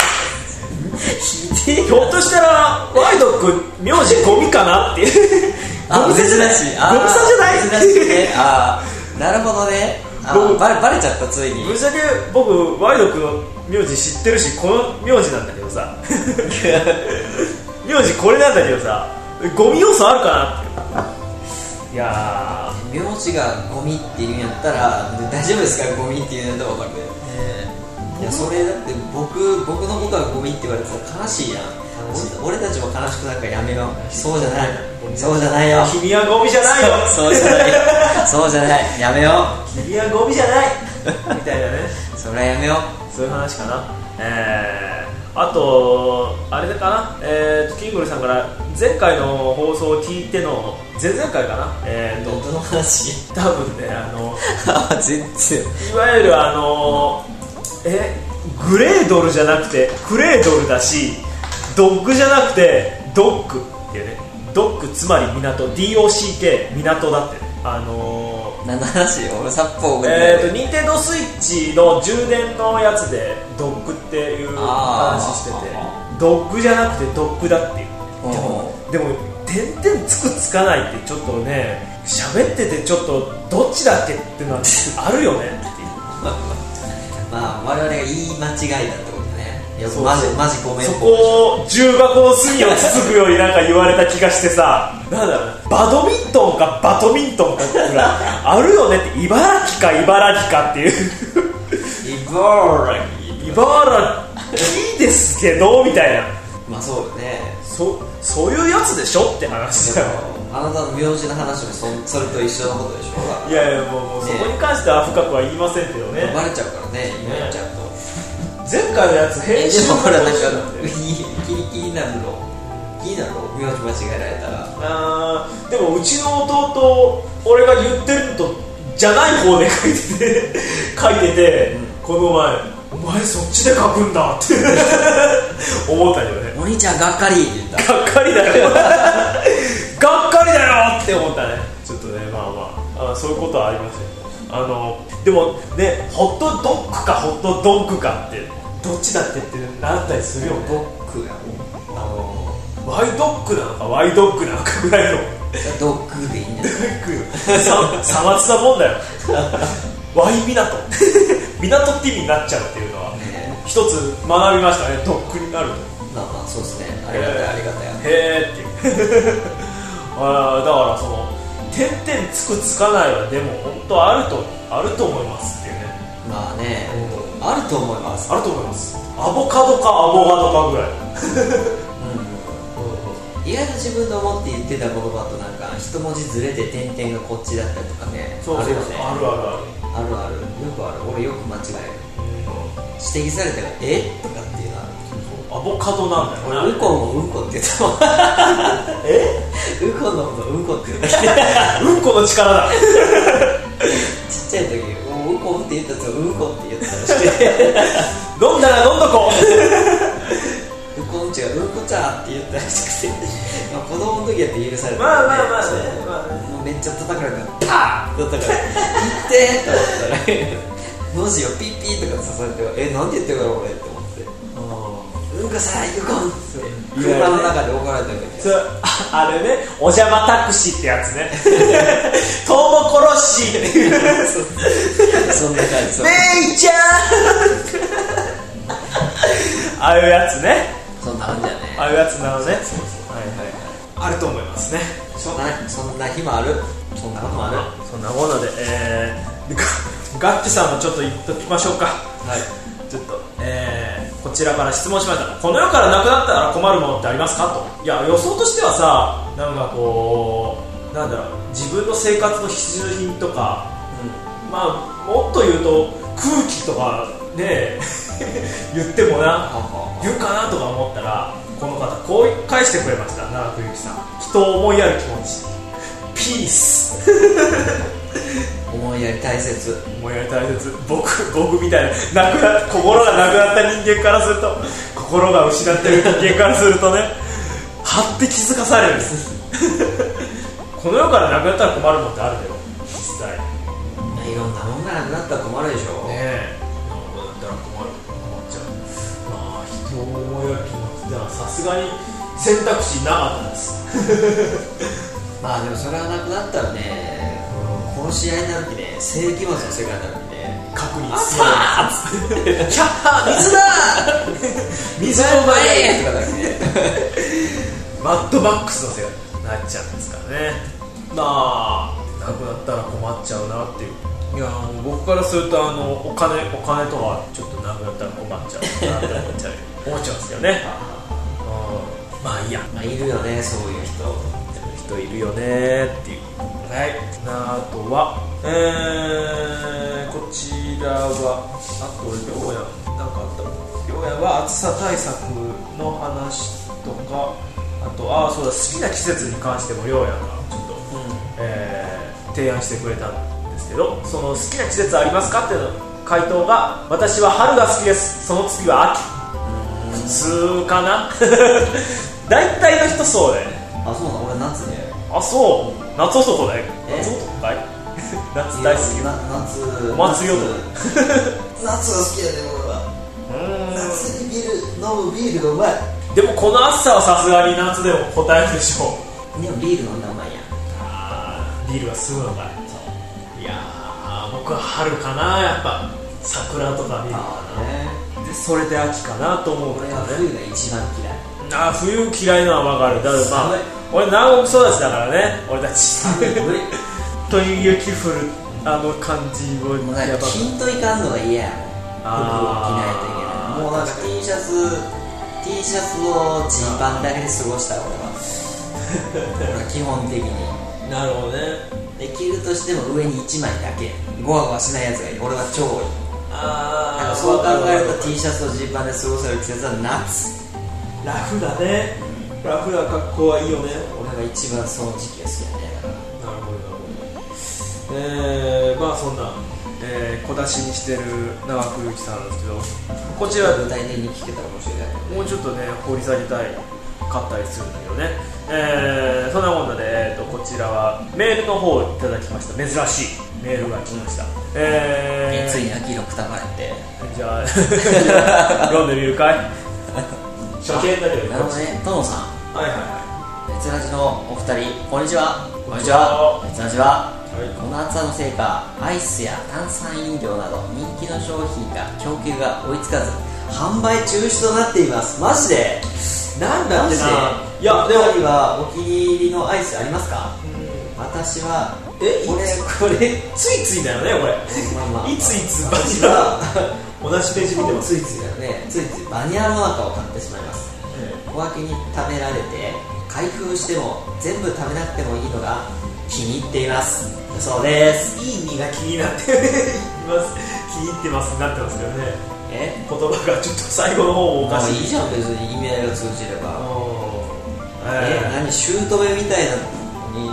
ひでえ。 ひょっとしたらワイド君名字ゴミかなっていうあ珍しい。 ゴミさんじゃない珍しいね。ああなるほどね。あバレバレちゃったついに。 ぶっちゃけ僕ワイド君の名字知ってるしこの名字なんだけどさ名字これなんだけどさゴミ要素あるかなって。いや名字がゴミって言うんやったら大丈夫ですかゴミって言うんやったら分かる。いやそれだって僕僕のことがゴミって言われたら悲しいやん。俺たちも悲しくなるからやめよう。そうじゃないそうじゃないよ。 君はゴミじゃないよ。 そうじゃないそうじゃないやめよう。君はゴミじゃないみたいなねそれはやめよう。 そういう話かな。えー、あとあれだかな、えーとキングルさんから前回の放送を聞いての前々回かな、えーとどの話多分ねあの全然いわゆるあのえグレードルじゃなくてクレードルだしドッグじゃなくてドッグっていうね、ドッグつまり港 ディーオーシーケー 港だってね、あのー、 何の話俺さっぽえーと任天堂スイッチの充電のやつでドッグっていう話しててドッグじゃなくてドッグだっていう。でもでも点々つくつかないってちょっとね喋っててちょっとどっちだっけっていうのはあるよねっていうまあ我々が言い間違いだってことね。いやマジマジごめん。 そこを重箱の隅をつつくようになんか言われた気がしてさなんだろうバドミントンかバドミントンかぐらいあるよねって茨城か茨城かっていう茨城茨城ですけどみたいな。 まあそうよね。 そ, そういうやつでしょって話だよ。 あなたの名字の話も そ, それと一緒のことでしょ。 いやいやもう、もうそこに関しては深くは言いませんけどね。 バレちゃうからね今言っちゃうと。 前回のやつ編集でもほらなんか気に気になるの気になるの名字間違えられたら。 あでもうちの弟俺が言ってるのとじゃない方で書いてて書いてて、うん、この前お前そっちで書くんだって思ったけどね。 お兄ちゃんがっかりって言った。 がっかりだよがっかりだよって思ったね。ちょっとねまあまあ、あそういうことはありません。あのでもねホットドッグかホットドッグかってどっちだってってなったりするよね。 ドッグやもん。あのワイドッグなのかワイドッグなのかぐらいのドッグでいいんだよ。 さまつなもんだよワイ港港って意味になっちゃうっていうのは、ね、一つ学びましたね。ドッグになるとまあまあそうですね。ありがたいありがたい。 へーっていうあだからその点々つくつかないはでも本当あるとあると思いますっていうね。 まあね、うん、あると思いますあると思います。アボカドかアボカドかぐらい意外と自分で思って言ってた言葉となんか一文字ずれて点々がこっちだったりとかね。 そうそうそう、あるよね。 あるあるあるあるよくある。俺よく間違える、うん、指摘されたらえとかっていうのはアボカドなんだよね。 俺ウコンもうんこって言ってたもんえウコンのことうんこって言ってたうんこの力だ違をうんこって言ったらしくて飲んだら飲んどこうこんちがうんこちゃーって言ったらしくてまあ子供の時やって許されたまあまあまあね、 まあ、もうめっちゃ叩かれたらパーッだったから「言って!」と思ったら文字をピッピーとか刺されて「えなんて言ってるから俺」って思って「うんこさーうんこん!」って車の中で怒られたけど、 あれね、お邪魔タクシーってやつねトウモコロッシーっていうそんな感じ。 めいちゃんああいうやつね、 そんな感じだね。 ああいうやつなのね。 そうそうそう、 はいはいはい、あると思いますね。 そんなそんな日もある、そんなこともある。 そんなもので、えー、ガッキさんもちょっと言っときましょうか。はい、ちょっと、えー、こちらから質問しました。この世からなくなったら困るものってありますかと。いや、予想としてはさ、なんかこう、なんだろう、自分の生活の必需品とか、うん、まあもっと言うと空気とかね言ってもな言うかなとか思ったら、この方こう返してくれました。奈良ゆきさん、人を思いやる気持ち、ピース思いやり大切、 思いやり大切。僕僕みたいな、なくな心がなくなった人間からすると、心が失ってる人間からするとね、はって気づかされるんですこの世からなくなったら困るもんってあるけど、実際いろんなもんがなくなったら困るでしょ。 ねえ、なくなったら困る、困っちゃう。まあ人を思いやる気持ちではさすがに選択肢なかったですまあでもそれはなくなったらね、殺し合いになるきね、世紀末の世界になるきね、 核に包まれるキャッハー水だ水の前とかだきねマッドバックスの世界になっちゃうんですからね。まあなくなったら困っちゃうなっていう。いや僕からすると、あのお金お金とかちょっとなくなったら困っちゃうなって思っちゃう思っちゃうんですけどねうん、まあいいや、 まあ、いるよね、そういう人人いるよねっていう。はい、あとは、えー、こちらはあとりょうやなんかあったりょうやは暑さ対策の話とか、あとあそうだ、好きな季節に関してもりょうやがちょっと、うんえー、提案してくれたんですけど、その好きな季節ありますかっていうの回答が、私は春が好きです、その次は秋。普通かな大体の人そうだよね。 あ、そうなの、俺夏ね。 あ、そう、夏男だよ。夏男かい夏大好き。 な夏お祭り男夏が好きだね、俺は。うん、夏にビール飲むビールがうまい。 でもこの暑さはさすがに夏でも答えるでしょう。でもビール飲んだらうまいやん。 あー、ビールはすぐのかい。いやー、僕は春かな、やっぱ桜とか見るかな、ね、でそれで秋かなと思うからね。 俺は冬が一番嫌い。 あー、冬嫌いなのは分かる。だからまあ俺南国育ちだからね、俺たちという雪降るあの感じをもうなんかピンといかんのが嫌やもん。服を着ないといけない。もうなんか T シャツ T シャツをジーパンだけで過ごした俺は基本的に。 なるほどね。 で着るとしても上にいちまいだけ、ゴワゴワしないやつがいい。俺は超いい。 あなんかそう考えると T シャツとジーパンで過ごせる季節は夏。 ラフだね。ラフな格好はいいよね。 俺が一番その時期が好きだね。 なるほどなるほど。えー、まあそんな、えー、小出しにしてる長久ゆきさんなんですけど、こちら具体的に聞けたら面白いだけど、ね、 もうちょっとね掘り下げたいかったりするんだけどね。えー、そんなもんだで、えー、とこちらはメールの方をいただきました。珍しいメールが来ました。えー、 ついに秋色くたばれて、 じゃあ読んでみるかい。初見だけど。 なるほどね。トノさん、 はいはいはい。 別ラジのお二人、こんにちは。こんにちは。別ラジは、はい、この暑さのせいか、アイスや炭酸飲料など人気の商品が供給が追いつかず販売中止となっています。マジで？なんだってな。いや、でもお二人はお気に入りのアイスありますか？うん、私はえ、これこれついついだよね、これ。まあまあ、いついつバニラ同じページ見てます。 ついついだよね。ついついバニラモナカを買ってしまいます。うん、小分けに食べられて開封しても全部食べなくてもいいのが気に入っています。そうです。 いい意味が気になっています。気に入ってますになってますけどね。 え、 言葉がちょっと最後の方おかしい。 いいじゃん、別に意味合いが通じれば。 えー、え何、姑みたいなのに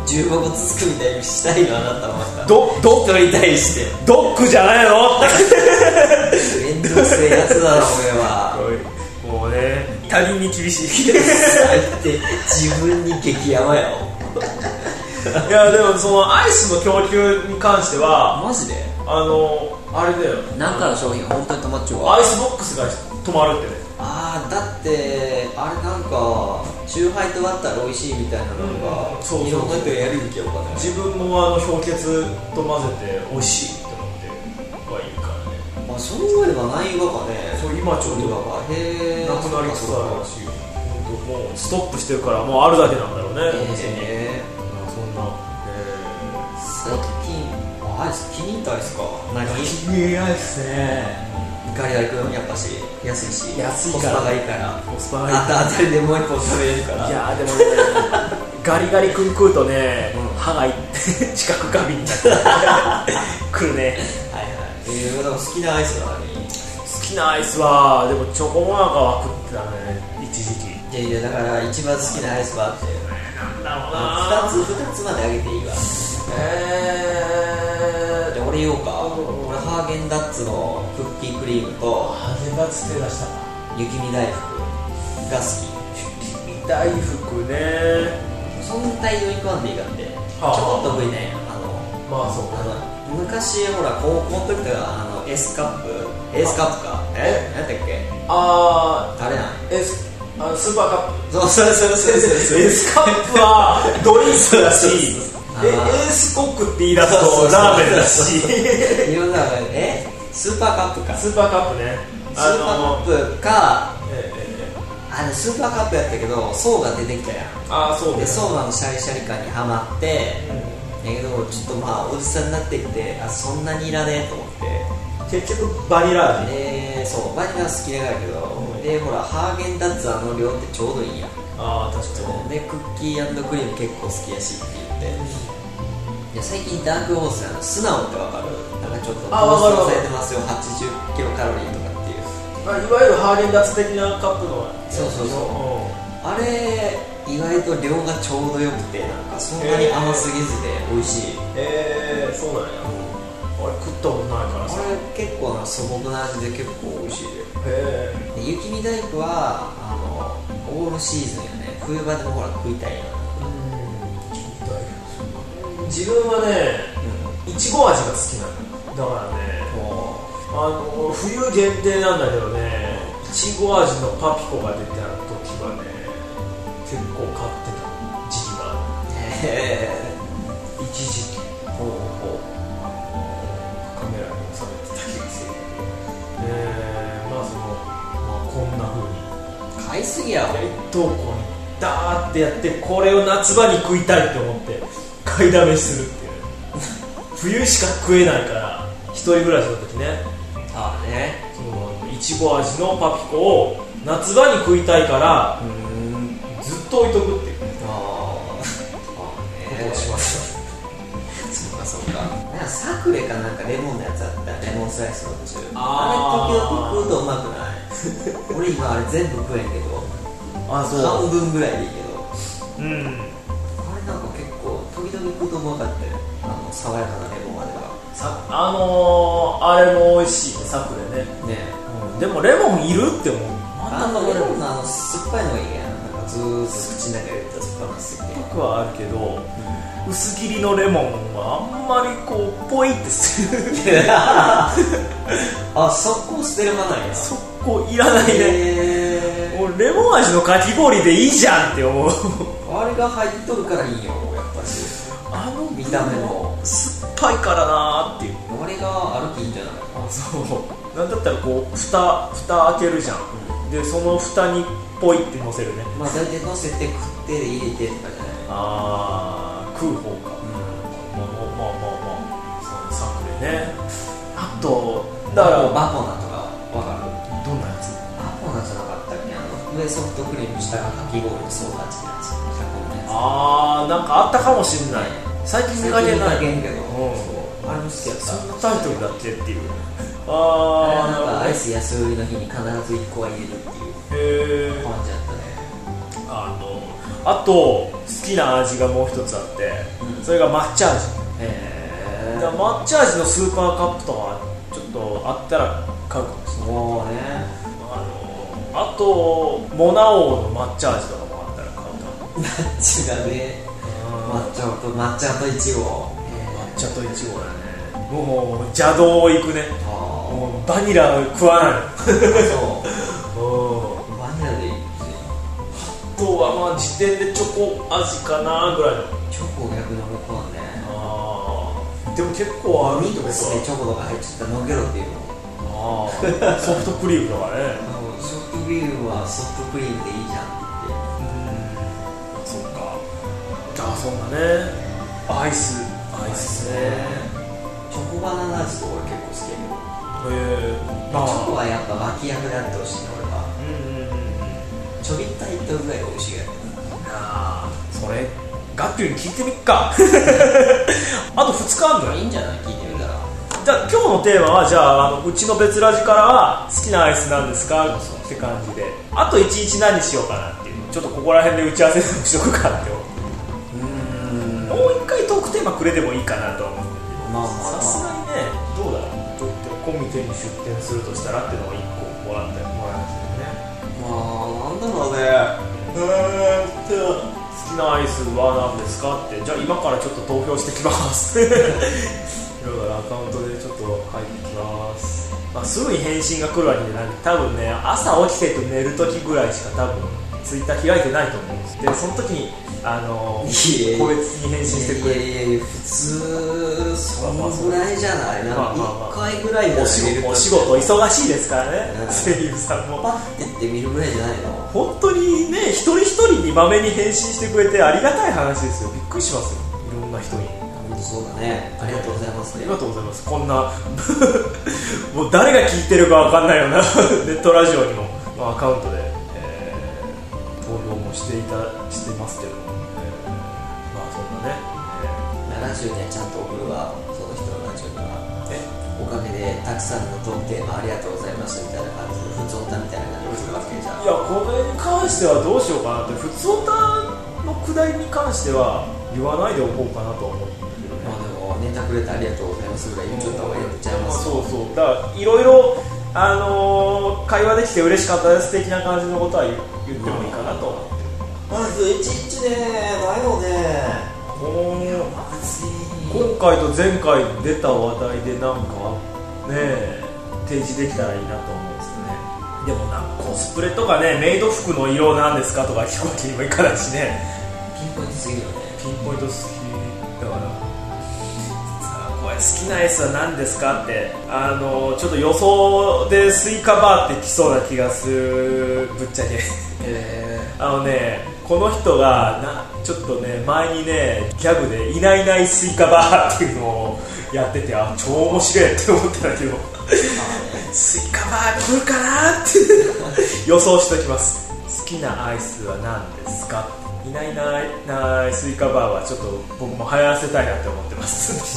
重箱つつくみたいにしたいのあなたまたどど人に対してドッグじゃないのめんどくせえやつだな俺はもうね他人に厳しい最低自分に激ヤマやいやでもそのアイスの供給に関してはマジであのあれだよなんかの商品本当に止まっちゃうわアイスボックスが止まるってねああだってあれなんかチューハイと割ったら美味しいみたいなのが、うん、そうそうそういろんな人やるんけよかね自分もあの氷結と混ぜて美味しいって思ってはいるからねまあそう言えばないわかねそう今ちょうどへなくなりつつあるらしいよもうストップしてるからもうあるだけなんだろうねお店にへえそんな最近アイス気に入ったアイスか何気に入りアイスねガリガリ君やっぱし安いし安いからコスパがいいからコスパがいいあたあたりでもう一本食べれるからいやでもねガリガリ君食うとね、うん、歯がいって近く過敏になってくるねはいはいえー、でも好きなアイスは何好きなアイスはでもチョコモナカは食ってたね一時期いやいやだから一番好きなアイスはってなんだろうなふたつふたつまであげていいわえーじゃあ俺言おうか俺ハーゲンダッツのクッキークリームとハーゲンダッツ手出したか雪見大福が好き雪見大福ねそんな大量に食わんでいいかって、はあ、ちょっと得意ねあのまあそうか昔ほら高校の時からあのエースカップエースカップかえ何だっけあああれなんエースあのスーパーカップそうそうそうそうそうエースカップはドリンクだしえエースコックって言い出すとラーメンだしいろんなえスーパーカップかスーパーカップねスーパーカップか、 ええあれスーパーカップやったけど層が出てきたやんあそうで層のシャリシャリ感にはまって、うん、だけどちょっとまあおじさんになってきてあそんなにいらねえと思って結局バニラ味でそうバニラ好きだからけど、うん、でほらハーゲンダッツあの量ってちょうどいいやんああ確かにでクッキー&クリーム結構好きやしって言って、うん、いや最近ダークホースあの素直ってわかるなんかちょっと糖質されてますよはちじゅっキロカロリーとかっていうあいわゆるハーゲンダッツ的なカップのそうそうそう、うん、あれ意外と量がちょうどよくてなんかそんなに甘すぎずで美味しいへえー、そうなんや、うん、あれ食ったことないからさあれ結構な素朴な味で結構美味しいでへえ雪見大福はあのオールシーズンやね冬場でもほら食いたいやん自分はねいちご味が好きなのだからねあの冬限定なんだけどねいちご味のパピコが出てある時はね結構買ってた時期がへえ一時期ほうほうカメラに収めてた気がするえー、まあその、まあ、こんな風に買いすぎやわ冷凍庫にダーってやってこれを夏場に食いたいって思って買いだめするっていう冬しか食えないから一人暮らしの時ねああねいちご味のパピコを夏場に食いたいからうんずっと置いとくっていうああことをしましたそうかそうかなんかサクレかなんかレモンのやつあったレモンスライスの途中ああれ時々食うとうまくない俺今あれ全部食えんけどあそう半分ぐらいでいいけどうんあれなんか結構時々食うとうまかったよあの爽やかなレモン味がさあのー、あれも美味しいねサクレねね、 うん、でもレモンいるって思うあのレモンのあの酸っぱいのがいいやんなんかずーっと口の中に入れたら酸っぱくすぎて僕はあるけど、うん、薄切りのレモンはあんまりこうポイってするあ速攻捨てるまないや速攻いらないねもうレモン味のかき氷でいいじゃんって思うあれが入っとるからいいよやっぱりあの見た目も酸っぱいからなーっていうあれが歩きいいんじゃないあそうなんだったらこう蓋蓋開けるじゃん、うん、でその蓋にポイって乗せるねまあ大体乗せて食って入れてとかじゃないあー食う方か、うん、まあまあまあまあサクレねあとだからバコナとかわかるどんなやつバコナじゃなかったっけあの上ソフトクリーム下がかき氷のソーダ味のやつあーなんかあったかもしんない、ね、最近見かけないけんけど、 うん、 あれも好きやったそんなタイトルだっけっていうああなんかアイス安売りの日に必ずいっこは入れるっていうへえ感じやったねあのあと好きな味がもう一つあって、うん、それが抹茶味。 へー抹茶味のスーパーカップとかちょっとあったら買うかもしれない。 おーね、 あのあとモナ王の抹茶味とかもあったら買うかな。 抹茶がね、抹茶と抹茶といちご、 抹茶といちごだね。もう邪道行くね。もうバニラ食わないの。そうバニラでいい。 あとはまあ時点でチョコ味かなぐらいの。 チョコ逆に俺食わんね。 あでも結構あるミックスでチョコとか入っちゃったらのげろっていうの。 あソフトクリームとかね。 ソフトクリームはソフトクリームでいいじゃんって言って。うん、そっか。じゃあそんなねアイスアイスね。 チョコバナナ味と俺結構好きやけど。 へえ、まあ、 チョコはやっぱ脇役であってほしいね俺は。 うんうんうんうん。 ちょびっといったぐらいが美味しいやつ。 ああ、それガッピュに聞いてみっか。あとふつかあんのよ。 いいんじゃない、聞いてみたら。 じゃあ今日のテーマはじゃあ、あのうちの別ラジからは好きなアイスなんですかって感じで、あといちにち何しようかなっていうのをちょっとここら辺で打ち合わせでもしとくかって。うーん、もう一回トークテーマくれてもいいかなとは思うんだけど、まあまあさすがにね、どうだろう、ちょっとコミケに出店するとしたらっていうのをいっこもらったりもらいますよね。 まあなんだろうね、 えーっと好きなアイスは何ですかって、じゃあ今からちょっと投票してきます。だからアカウントでちょっと入ってきます。まあ、すぐに返信が来るわけじゃなくて、多分ね朝起きてと寝る時ぐらいしか多分ツイッター開いてないと思うんです。でその時にあのー、個別に返信してくれる。 いやいやいや普通そのぐらいじゃないな、 まあまあまあ、 いっかいぐらいならお仕事お仕事忙しいですからね、うん、声優さんもパッてって見るぐらいじゃないの。 本当にね一人一人にまめに返信してくれてありがたい話ですよ。びっくりしますよ、いろんな人に。 そうだね、ありがとうございます、ね、 ありがとうございます。こんなもう誰が聞いてるかわかんないようなネットラジオにも、まあ、アカウントで、えー、投票もしていたしてますけど、えー、まあそんなね、 えー、ラジオにはちゃんと送るわ、その人のラジオには。えおかげでたくさんのトークテーマありがとうございましたみたいな感じで普通オタみたいな感じで送るわけじゃん。 いやこれに関してはどうしようかなって、普通オタのくだりに関しては言わないでおこうかなと思って。 まあでもネタくれてありがとうございますぐらい言っちゃった方がいいんちゃいます。 そうそう、だからいろいろあのー、会話できて嬉しかったです的な感じのことは言ってもいいかなと思って。 まずいちいちねないのね。 今回と前回出た話題でなんかね提示できたらいいなと思うんですよね。でもなんかコスプレとかね、メイド服の色なんですかとか聞くわけにもいかないしね。 ピンポイントすぎるよね。 ピンポイントすぎだから。これ好きなアイスは何ですかって、あのちょっと予想でスイカバーってきそうな気がする、ぶっちゃけ。えー、あのねこの人がなちょっとね前にねギャグでいないいないスイカバーっていうのをやってて、あ超面白いって思ったんだけどスイカバー来るかなって予想しておきます。好きなアイスは何ですか。いないいないないスイカバーはちょっと僕も流行らせたいなって思ってます。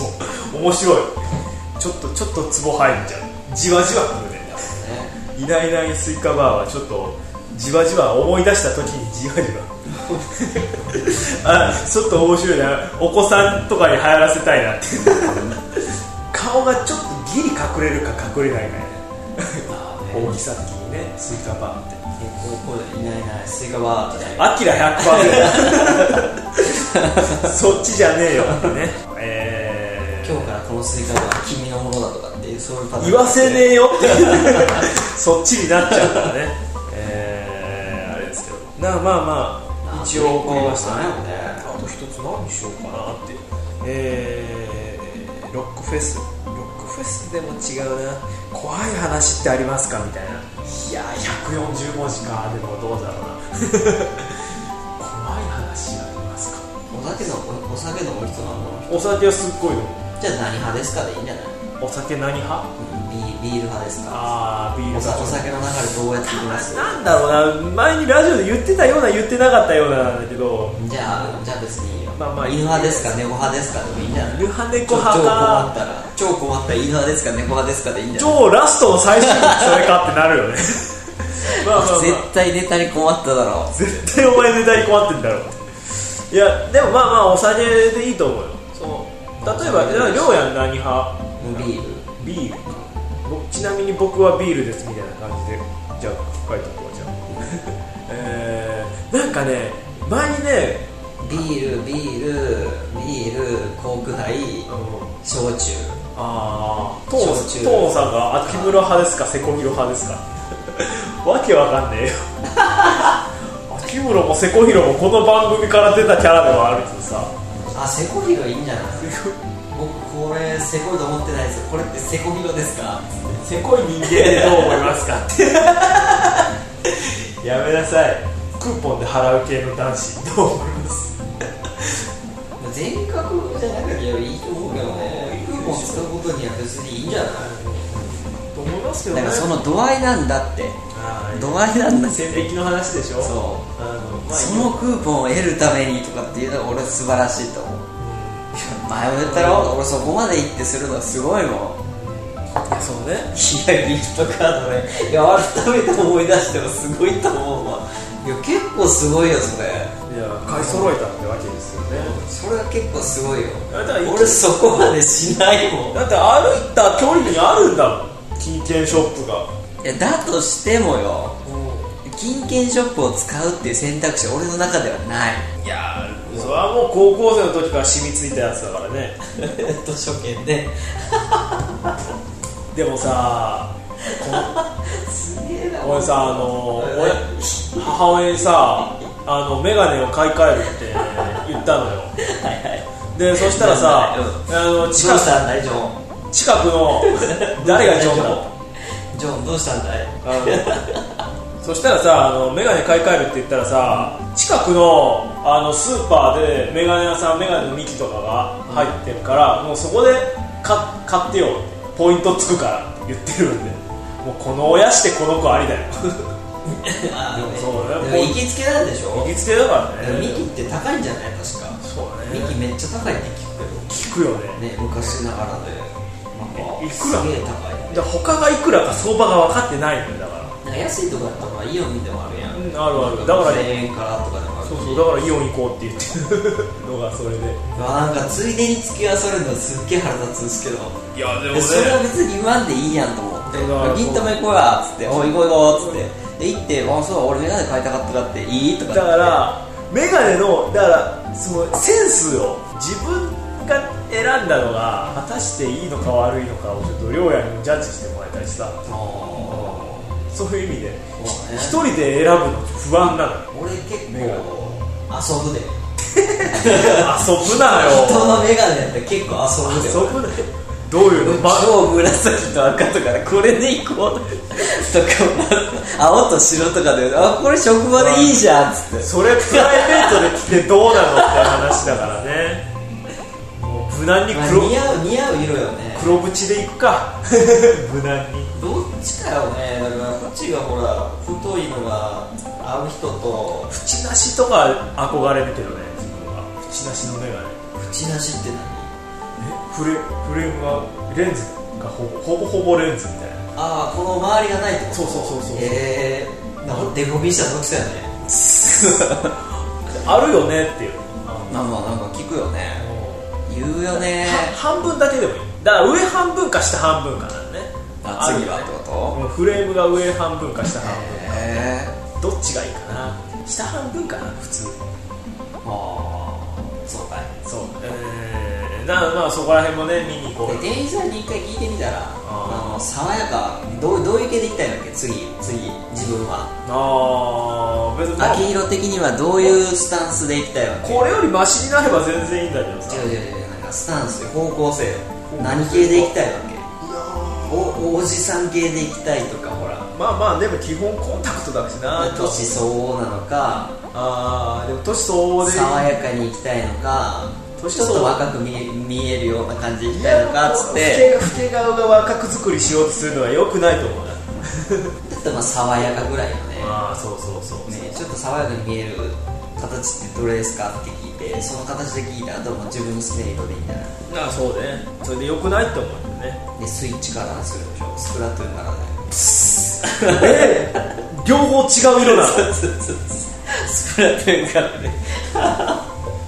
もう面白い、ちょっとちょっとツボ入るじゃん、じわじわくるね。いないいないスイカバーはちょっとじわじわ思い出した時にじわじわあちょっと面白いな、お子さんとかに流行らせたいなって顔がちょっとギリ隠れるか隠れないかね大きさ的にね、スイカバーってこうこういないいないスイカバーってアキラひゃくパーセント そっちじゃねえよってね、えー、今日からこのスイカバー君のものだとかっていうそういうパターン、 言わせねえよってそっちになっちゃうからね、えー、あれですけど、なまあまあ一応送りましたね。あと一つ何しようかなって、えー、ロックフェスロックフェスでも違うな、怖い話ってありますかみたいな。いやひゃくよんじゅうもじか、でもどうだろうな怖い話ありますか。 お酒のお酒飲む人なの。 お酒はすっごい飲む。 じゃあ何派ですかでいいんじゃない。 お酒何派、 うん、ビ, ビール派ですか。 あービール派。 お酒の中でどうやっていきます。 なんだろうな、前にラジオで言ってたような言ってなかったようななんだけど、 じゃあじゃあ別にいいよ、まあまあ、 犬派ですか猫派ですかでもいいんじゃない。 犬派猫派か。 超困ったら超困ったら犬派ですか猫派ですかでいいんじゃない。 超ラストの最終日それかってなるよねまあまあ、まあ、 絶対ネタに困っただろう。 絶対お前ネタに困ってんだろうっていやでもまあまあお酒でいいと思うよ。その例えばりょうやん何派？ ビールビールか。ちなみに僕はビールですみたいな感じでじゃあ書いておこう。じゃあ、えー、なんかね前にねビールビールビールコークハイ、うん、焼酎。 ああ、トーンさんが秋室派ですかセコヒロ派ですかわけわかんねえよ秋室もセコヒロもこの番組から出たキャラではあるけどさ。 あ、セコヒロいいんじゃない僕これセコいと思ってないですよ。これってセコヒロですか？ セコい人間でどう思いますかってやめなさい。クーポンで払う系の男子どう思います全額じゃなくていいと思うけどね。クーポン使うことには別にいいんじゃないと思いますけどね。 だからその度合いなんだって。度合いなんだって。 線引きの話でしょ。 そうあの、まあ、そのクーポンを得るためにとかっていうのが俺素晴らしいと思う。前も言ったろ、俺そこまで行ってするのはすごいもん。 そうね。 いやギフトカードね、いや改めて思い出してもすごいと思うわ。いや結構すごいよそれ。 いや買い揃えたってわけですよね。 それは結構すごいよ。 だから俺そこまでしないもん。 だって歩いた距離にあるんだもん金券ショップが。 いやだとしてもよ、うん、金券ショップを使うっていう選択肢は俺の中ではない。 いやそれはもう高校生の時から染みついたやつだからね図書券ねでもさすげえな。 俺さあの俺母親にさあのメガネを買い替えるって言ったのよはいはい。でそしたらさ、うん、あの近くしたんだいジョン。 近くの誰がジョンだジョンどうしたんだいそしたらさあのメガネ買い替えるって言ったらさ近くのあのスーパーでメガネ屋さんメガネのミキとかが入ってるから、うん、もうそこで買ってよポイントつくからって言ってるんでもうこの親してこの子ありだよあでもそうだね。 でも行きつけなんでしょ。 行きつけだからね。 ミキって高いんじゃない確か。 そうだね。 ミキめっちゃ高いって聞くよ。聞くよね。 ね昔ながらで。 なんかいくら？ すげえ高い。 じゃ他がいくらか相場が分かってないのよだから。 なんか安いとこだったらイオンでもあるやん。 うん、あるある。だからせんえんからとかでもある。 そうそうだからイオン行こうって言ってるのがそれで。 なんかついでに付き合わされるのすっげえ腹立つんですけど。 いやでもね。 それは別に言わんでいいやんと思って。銀玉行こうやっつって、おい行こう行こうっつって。で行ってあそう俺メガネ買いたかったからっていいとかだからメガネのだからそのセンスを自分が選んだのが果たしていいのか悪いのかをちょっと両親にもジャッジしてもらいたいしさ、そういう意味で一人で選ぶの不安なの。 俺結構遊ぶで遊ぶなよ人のメガネって結構遊ぶで遊ぶなよ。どういうの超紫と赤とかでこれでいこうとか青と白とかであこれ職場でいいじゃんっつってそれプライベートで着てどうなのって話だからね。もう無難に黒、 まあ、似合う似合う色よね。 黒縁でいくか無難にどっちかよね。だからこっちがほら太いのが合う人と縁なしとか憧れるけどね自分は縁なしのメガネ。 縁なしって何？ フレ、フレームがレンズがほぼほぼほぼレンズみたいな。 ああこの周りがないってこと。 そうそうそうそう。 へえー、なんかデコピンしたらどっちだよねあるよねっていう。 まあまあなんか聞くよね、言うよね。 半分だけでもいい。だから上半分か下半分かなんね。 あ次はってこと？ フレームが上半分か下半分か。 へーどっちがいいかな。下半分かな普通。 ああそうかい。 そう。えー、だからまあそこら辺もね見に行こう。 で店員さんに一回聞いてみたら、あの爽やかどうどういう系で行きたいんだっけ次次自分は。 ああ別に、まあ、 秋色的にはどういうスタンスで行きたいわけ？ これよりマシになれば全然いいんだけどさ。 違う違う違うなんかスタンス方向性何系で行きたいわけ？お, おじさん系で行きたいとかほらまあまあでも基本コンタクトだしな。 年相応なのかああでも年相応で爽やかに行きたいのかちょっと若く 見, 見えるような感じで行きたいのかっつって老け顔が若く作りしようとするのは良くないと思うなだってまあ爽やかぐらいよね。 ああそうそうそう、 ね、ちょっと爽やかに見える形ってどれですかって聞いてその形で聞いたらあとも自分の好きな色でいいんじゃない？ ああそうねそれで良くないと思うんだよね。 でスイッチカラーするでしょスプラトゥーンカラーでえ両方違う色なのスプラトゥーンカラーで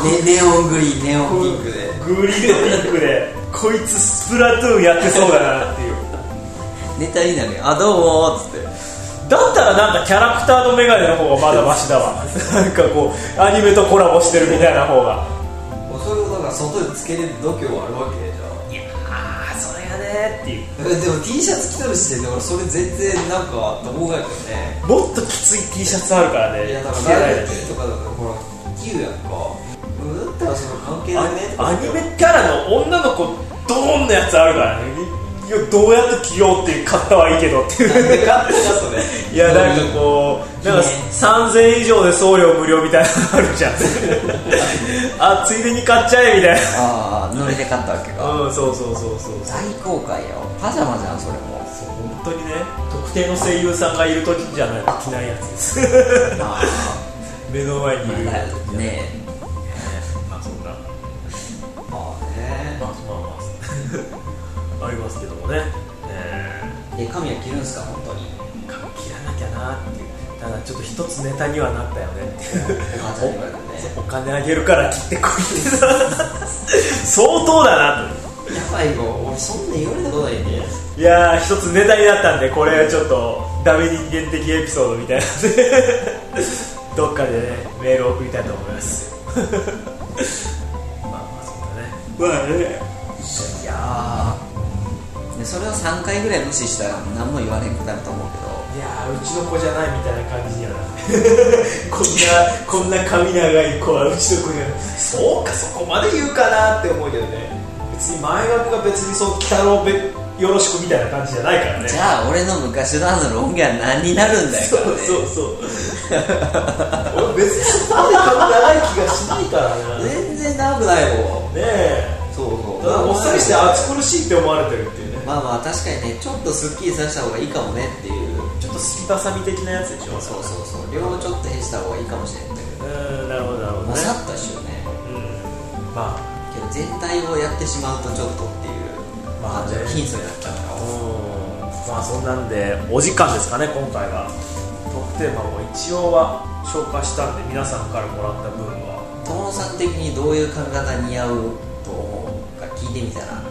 ね、ネオングリーンネオンピンクでグリーンピンクでこいつスプラトゥーンやってそうだなっていうネタになるよ。あどうもーっつって。 だったらなんかキャラクターのメガネの方がまだマシだわなんかこうアニメとコラボしてるみたいな方がそれをだから外でつけれる度胸あるわけじゃん。 いやーそれがねっていうでも T シャツ着とる時点で俺それ全然なんかと思うがやけどね。 もっときつい T シャツあるからね。 いやだからライブ T とかだったらほら着るやんか。だったらその関係ないね。 アニメキャラの女の子ドーンのやつあるからね。いやどうやって着ようっていう買ったはいいけどっていうなんで買ったかそれいやなんかこうなんかさんぜんえん以上で送料無料みたいなのあるじゃんあついでに買っちゃえみたいなああノリで買ったわけか。 うんそうそうそうそう大公開よ。パジャマじゃんそれも。 そう本当にね特定の声優さんがいる時じゃないと着ないやつです目の前にいるやつねえまあそんなまあねまあまあまあありますけどもね、えー、え髪は切るんすか本当に。 髪切らなきゃなっていうただちょっと一つネタにはなったよねっていうお母ちゃんに言われるねお金あげるから切ってこいって相当だなと。 やばいよ俺そんな言われたことないんで。 いやー一つネタになったんでこれはちょっとダメ人間的エピソードみたいなのでどっかでねメールを送りたいと思いますまあまあそんなねまあねいやでそれをさんかいぐらい無視したら何も言われんくなると思うけど。 いやーうちの子じゃないみたいな感じにはなってこんなこんな髪長い子はうちの子じゃないそうかそこまで言うかなって思うけどね別に前髪が別にそう北郎べよろしくみたいな感じじゃないからね。 じゃあ俺の昔のあのロン毛は何になるんだよそうそうそう俺別にそこまで髪長い気がしないからな全然長くないもんねえそうそうだからもっさりして暑苦しいって思われてるっていうね。 まあまあ確かにねちょっとスッキリさせた方がいいかもねっていうちょっとすきばさみ的なやつでしょ。 そうそうそう量をちょっと減した方がいいかもしれないけどうんなるほどなるほど、ね、 もさっとしようね。 うんまあけど全体をやってしまうとちょっとっていうまあね貧相になっちゃうからまあそんなんでお時間ですかね今回はトークテーマも一応は消化したんで皆さんからもらった分は友野さん的にどういう髪型似合うと思うか聞いてみたら。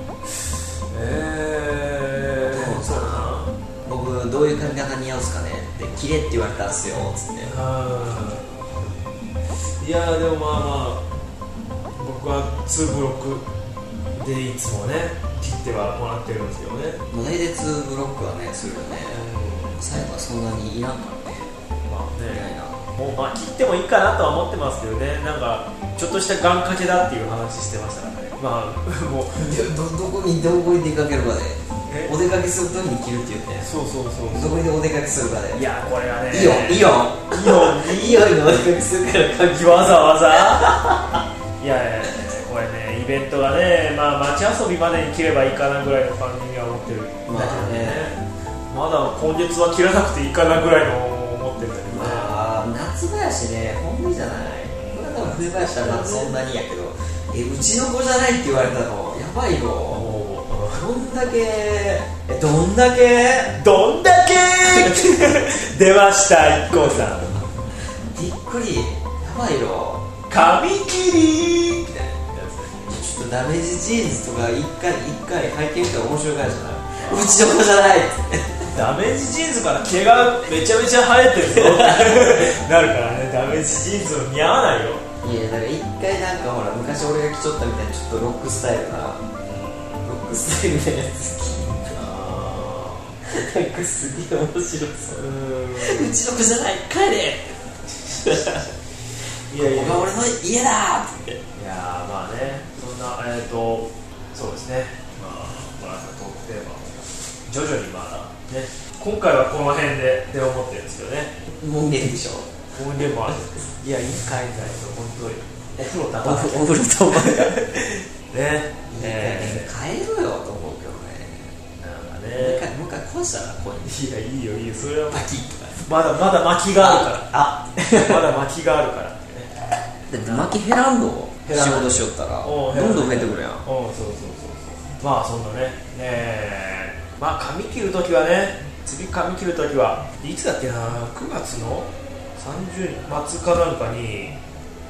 えーそうだな僕どういう髪型似合うっすかねってキレって言われたんすよつって。 いやでもまあまあ僕はツーブロックでいつもね切ってはもらってるんですけどね。 もう大体ツーブロックはねするよね。最後はそんなにいらんからね。 まあねいないなもうまあ切ってもいいかなとは思ってますけどね。なんかちょっとした願掛けだっていう話してましたからね。まあもうど, どこにどこに出かけるかでお出かけするときに着るって言って。 そうそうそうどこにでお出かけするかで。 いやこれはねイオンイオンイオンイオンにお出かけするからわざわざいやいやこれねイベントがね、まあ、街遊びまでに切ればいいかなぐらいの感じには思ってるんだけどね、まあ、ねまだ今月は切らなくていいかなぐらいの思ってるんだけどね。 まあ夏林ね本当じゃない。これは多分冬林はまあそんなにやけどえうちの子じゃないって言われたのやばいよ。どんだけえどんだけどんだけ出ました一 k さんびっくりやばいよ髪切りみたいなやつ。ちょっとダメージジーンズとか一回一回履いてみたら面白いからじゃないうちの子じゃないダメージジーンズから毛がめちゃめちゃ生えてるぞなるからねダメージジーンズ似合わないよ。 いやだから一回なんかほら昔俺が着ちょったみたいなちょっとロックスタイルなロックスタイルみたいなやつ着なんかすげえ面白そう。ううちの子じゃない帰れいやいやここが俺の家だっていやまあねそんなえっ、ー、とそうですねまあこのトークテーマを徐々にまあね今回はこの辺でって思ってるんですけどね。 門限でしょ。 門限もあるんですけどいやいい帰んないと本当にお風呂たまお風呂たまねえー、帰ろよと思うけどね。 なんかねもう一回壊したらこういやいいよいいよそれはバキッまだまだ薪があるからあまだ薪があるからだって薪減らんの仕事しよったらどんどん増えてくるやん。 そうそうそうそうまあそんなねねまあ髪切るときはね次髪切るときはいつだっけなくがつのさんじゅうにち末かなんかに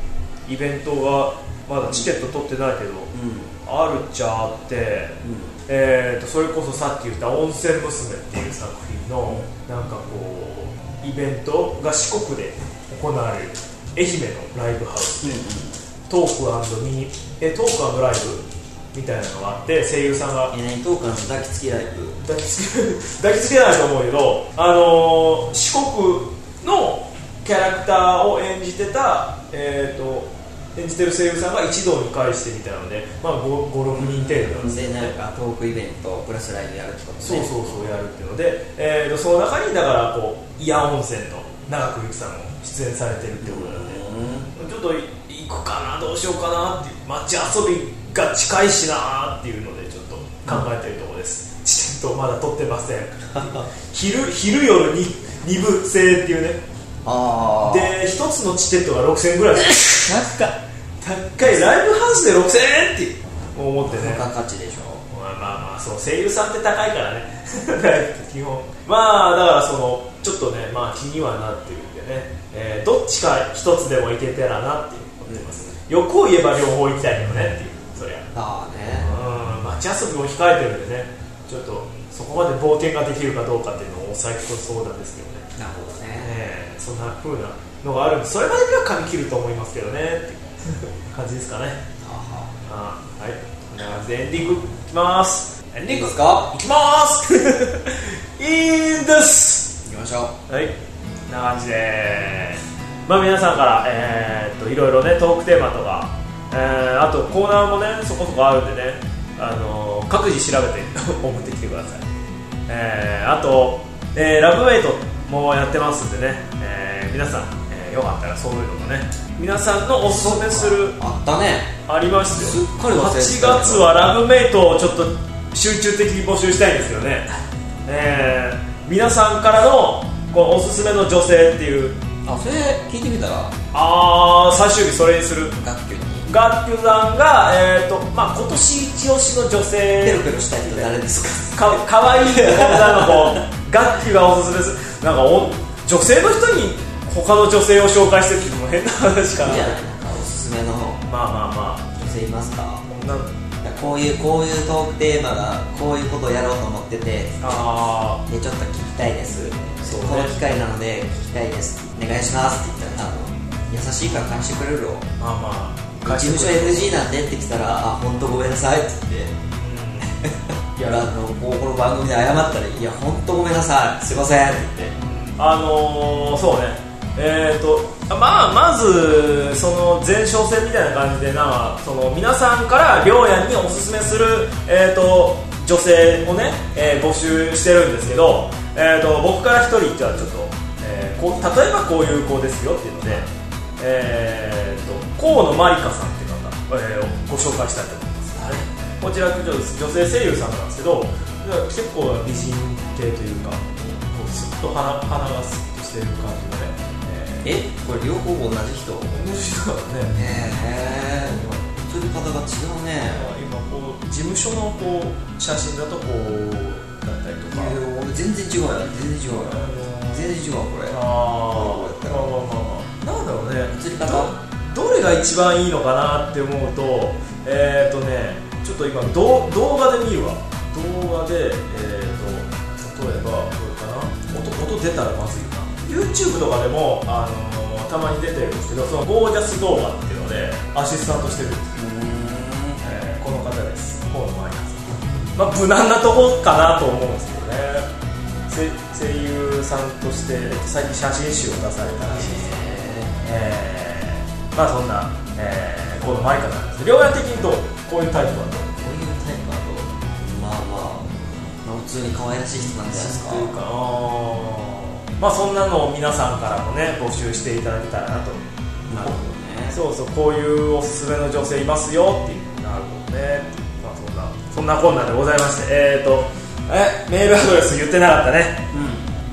イベントがまだチケット取ってないけど、うん、あるっちゃあって、うんえー、とそれこそさっき言った温泉娘っていう作品のなんかこうイベントが四国で行われる愛媛のライブハウスで、うん、トーク&ミニえトーク&ライブみたいなのがあって声優さんがえ何トーク&抱きつきライブ抱きつき抱きつきないと思うけど、あのー、四国のキャラクターを演じてた、えー、と演じてる声優さんが一堂に会してみたいなので、まあ、ご、ろくにん程度なんですでなんかトークイベントプラスライブやるってことね。 そうそうそうやるっていうので、えー、とその中にだからこう慰安温泉の長久由紀さんも出演されてるっていうことなので、うん、ちょっと行くかなどうしようかなっていう街遊びが近いしなっていうのでちょっと考えてるところです、うん、チケットまだ取ってません昼, 昼夜にに部制っていうね。 あで一つのチケットがろくせんえんぐらいです高い高いライブハウスでろくせんえんって思ってね付加価値でしょ。 まあまあまあそう声優さんって高いからね基本まあだからそのちょっとねまあ気にはなってるんでね、えー、どっちか一つでもいけたらなって思ってます、うん、欲を言えば両方行きたいけどねっていうそりゃああねうん街遊びも控えてるんでねちょっとそこまで冒険ができるかどうかっていうのを最高相談ですけどね。 なるほどね、 えー、そんな風なのがあるんでそれまでには髪切ると思いますけどねっていう感じですかね。あはあはいこんな感じでエンディングいきますエンディングですかいきますいいんですいきましょうはいこんな感じでまあ皆さんから、えー、っといろいろねトークテーマとか、えー、あとコーナーもねそこそこあるんでね、あのー、各自調べて送ってきてください、えー、あと、えー、ラブメイトもうやってますんでね、えー、皆さん、えー、よかったらそういうのもね皆さんのおすすめするあったねありますよ。 すっかり忘れてたはちがつはラブメイトをちょっと集中的に募集したいんですけどね、えー、皆さんからのこうおすすめの女性っていうあそれ聞いてみたらあー最終日それにする学級にガッキュさんが、えーとまあ、今年一押しの女性ペロペロしたい人誰ですかかかわいい女の子ガッキュがおすすめするなんかお女性の人に他の女性を紹介してるっていうのも変な話かな。 いいじゃないなんかおすすめのまあまあまあ女性いますか。 なんこういうこういうトークテーマがこういうことをやろうと思っててあでちょっと聞きたいです、そう、ね、この機会なので聞きたいですお願いしますって言ったら多分優しいから返してくれるよ。 まあまあ事務所 エヌジー なんでって来たらあ本当ごめんなさいって言って、うん、いやあのこの番組で謝ったらいや本当ごめんなさいすいませんって言って、 あのー、そうねえーとまあ、まずその前哨戦みたいな感じでなその皆さんからりょうやんにおすすめする、えー、と女性をね、えー、募集してるんですけど、えー、と僕から一人じゃあちょっと、えー、こう例えばこういう子ですよっていうので、えー、と河野まりかさんっていう方、えー、ご紹介したいと思います、はい、こちら女性声優さんなんですけど結構美人系というかこうスッと鼻、鼻がスッとしてる感じのねえこれ両方同じ人同じ人だねへえ映り方が違うね。 今こう事務所のこう写真だとこうだったりとか俺全然違うや全然違うや、あのー、全然違うこれああまあまあまあなんだろうね映り方ど, どれが一番いいのかなって思うとえっ、ー、とねちょっと今動画で見るわ動画でえっ、ー、と例えばこれかな 音, 音出たらまずいなYouTube とかでも、あのー、たまに出てるんですけどそのゴージャス動画っていうのでアシスタントしてるんですよ、えー、この方です河野まりかさん、まあ、無難なとこかなと思うんですけどね声優さんとして最近写真集を出されたらしいです、えー、まあそんな、えー、河野まりかさんです両親的にどうこういうタイプはどうこういうタイプはどうまあまあ、まあ、普通に可愛らしい人なんじゃないですか。 というかあまあ、そんなのを皆さんからもね募集していただけたらなと。 なるほどね。 そうそうこういうおすすめの女性いますよっていう。なるほどね。まあそんなそんなこんなでございましてえっ、ー、とえメールアドレス言ってなかったね。うん。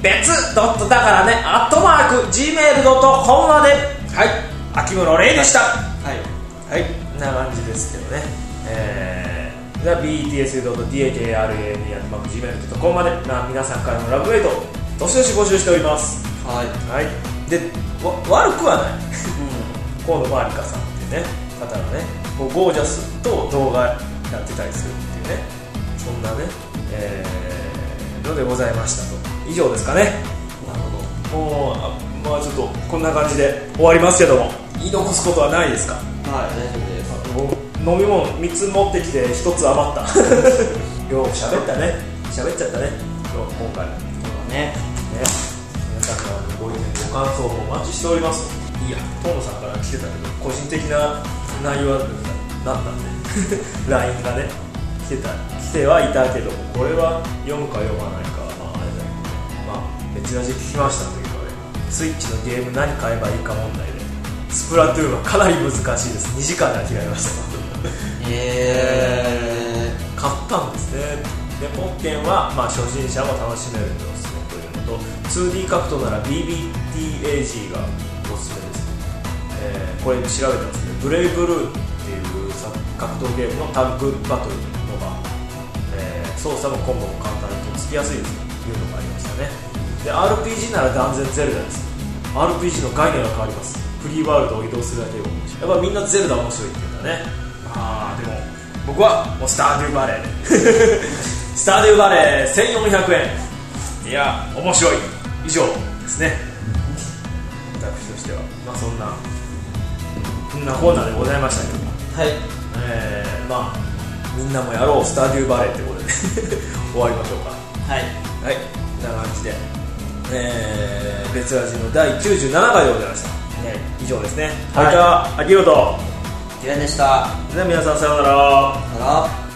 別ドットだからねアットマーク ジーメールドットコム まではい秋室玲でした。はいはいな感じですけどね。えー、じゃあ ビーティーエスドットディーエーケーアールエーエヌ アットマーク ジーメールドットコム までな皆さんからのラブメイトどしどし募集しております。はい、はい、でわ悪くはない、うん、河野まりかさんっていういうね方がねこうゴージャスと動画やってたりするっていうね、そんなね、えー、のでございましたと。以上ですかね。 なるほど。もうあまあちょっとこんな感じで終わりますけども、言い残すことはないですか？ はい、大丈夫です。 飲み物みっつ持ってきてひとつ余ったよう喋ったね、喋っちゃったね今回そうだね。 ね、皆さんからのご意見ご感想もお待ちしております。いや、トムさんから来てたけど個人的な内容だったんでライン がね来てた来てはいたけども、これは読むか読まないかまああれだけど、まあ別ラジ聞きましたということで、スイッチのゲーム何買えばいいか問題でスプラトゥーンはかなり難しいです。にじかんで諦めましたへー買ったんですね。でポッケンは、まあ、初心者も楽しめるのでおすすめというのと ツーディー 格闘なら ビービーティーエージー がおすすめです、えー、これ調べてますね。ブレイブルーっていう格闘ゲームのタッグバトルのが、えー、操作もコンボも簡単にとっつきやすいですというのがありましたね。で アールピージー なら断然ゼルダです。 アールピージー の概念が変わります。フリーワールドを移動するだけでやっぱみんなゼルダ面白いって言うんだね。あーでも僕はもうスターデューバレースターデューバレーせんよんひゃくえん、いや面白い以上ですね。私としてはまあそんなこんなコーナーでございましたけども、 はい、 えー、まあみんなもやろうスターデューバレーってことで終わりましょうか。 はいはい、こんな感じで、えー、別ラジのだいきゅうじゅうななかいでございました。以上ですね。はい、ありがとう。 キュウでした。 では皆さんさようなら。 さよなら。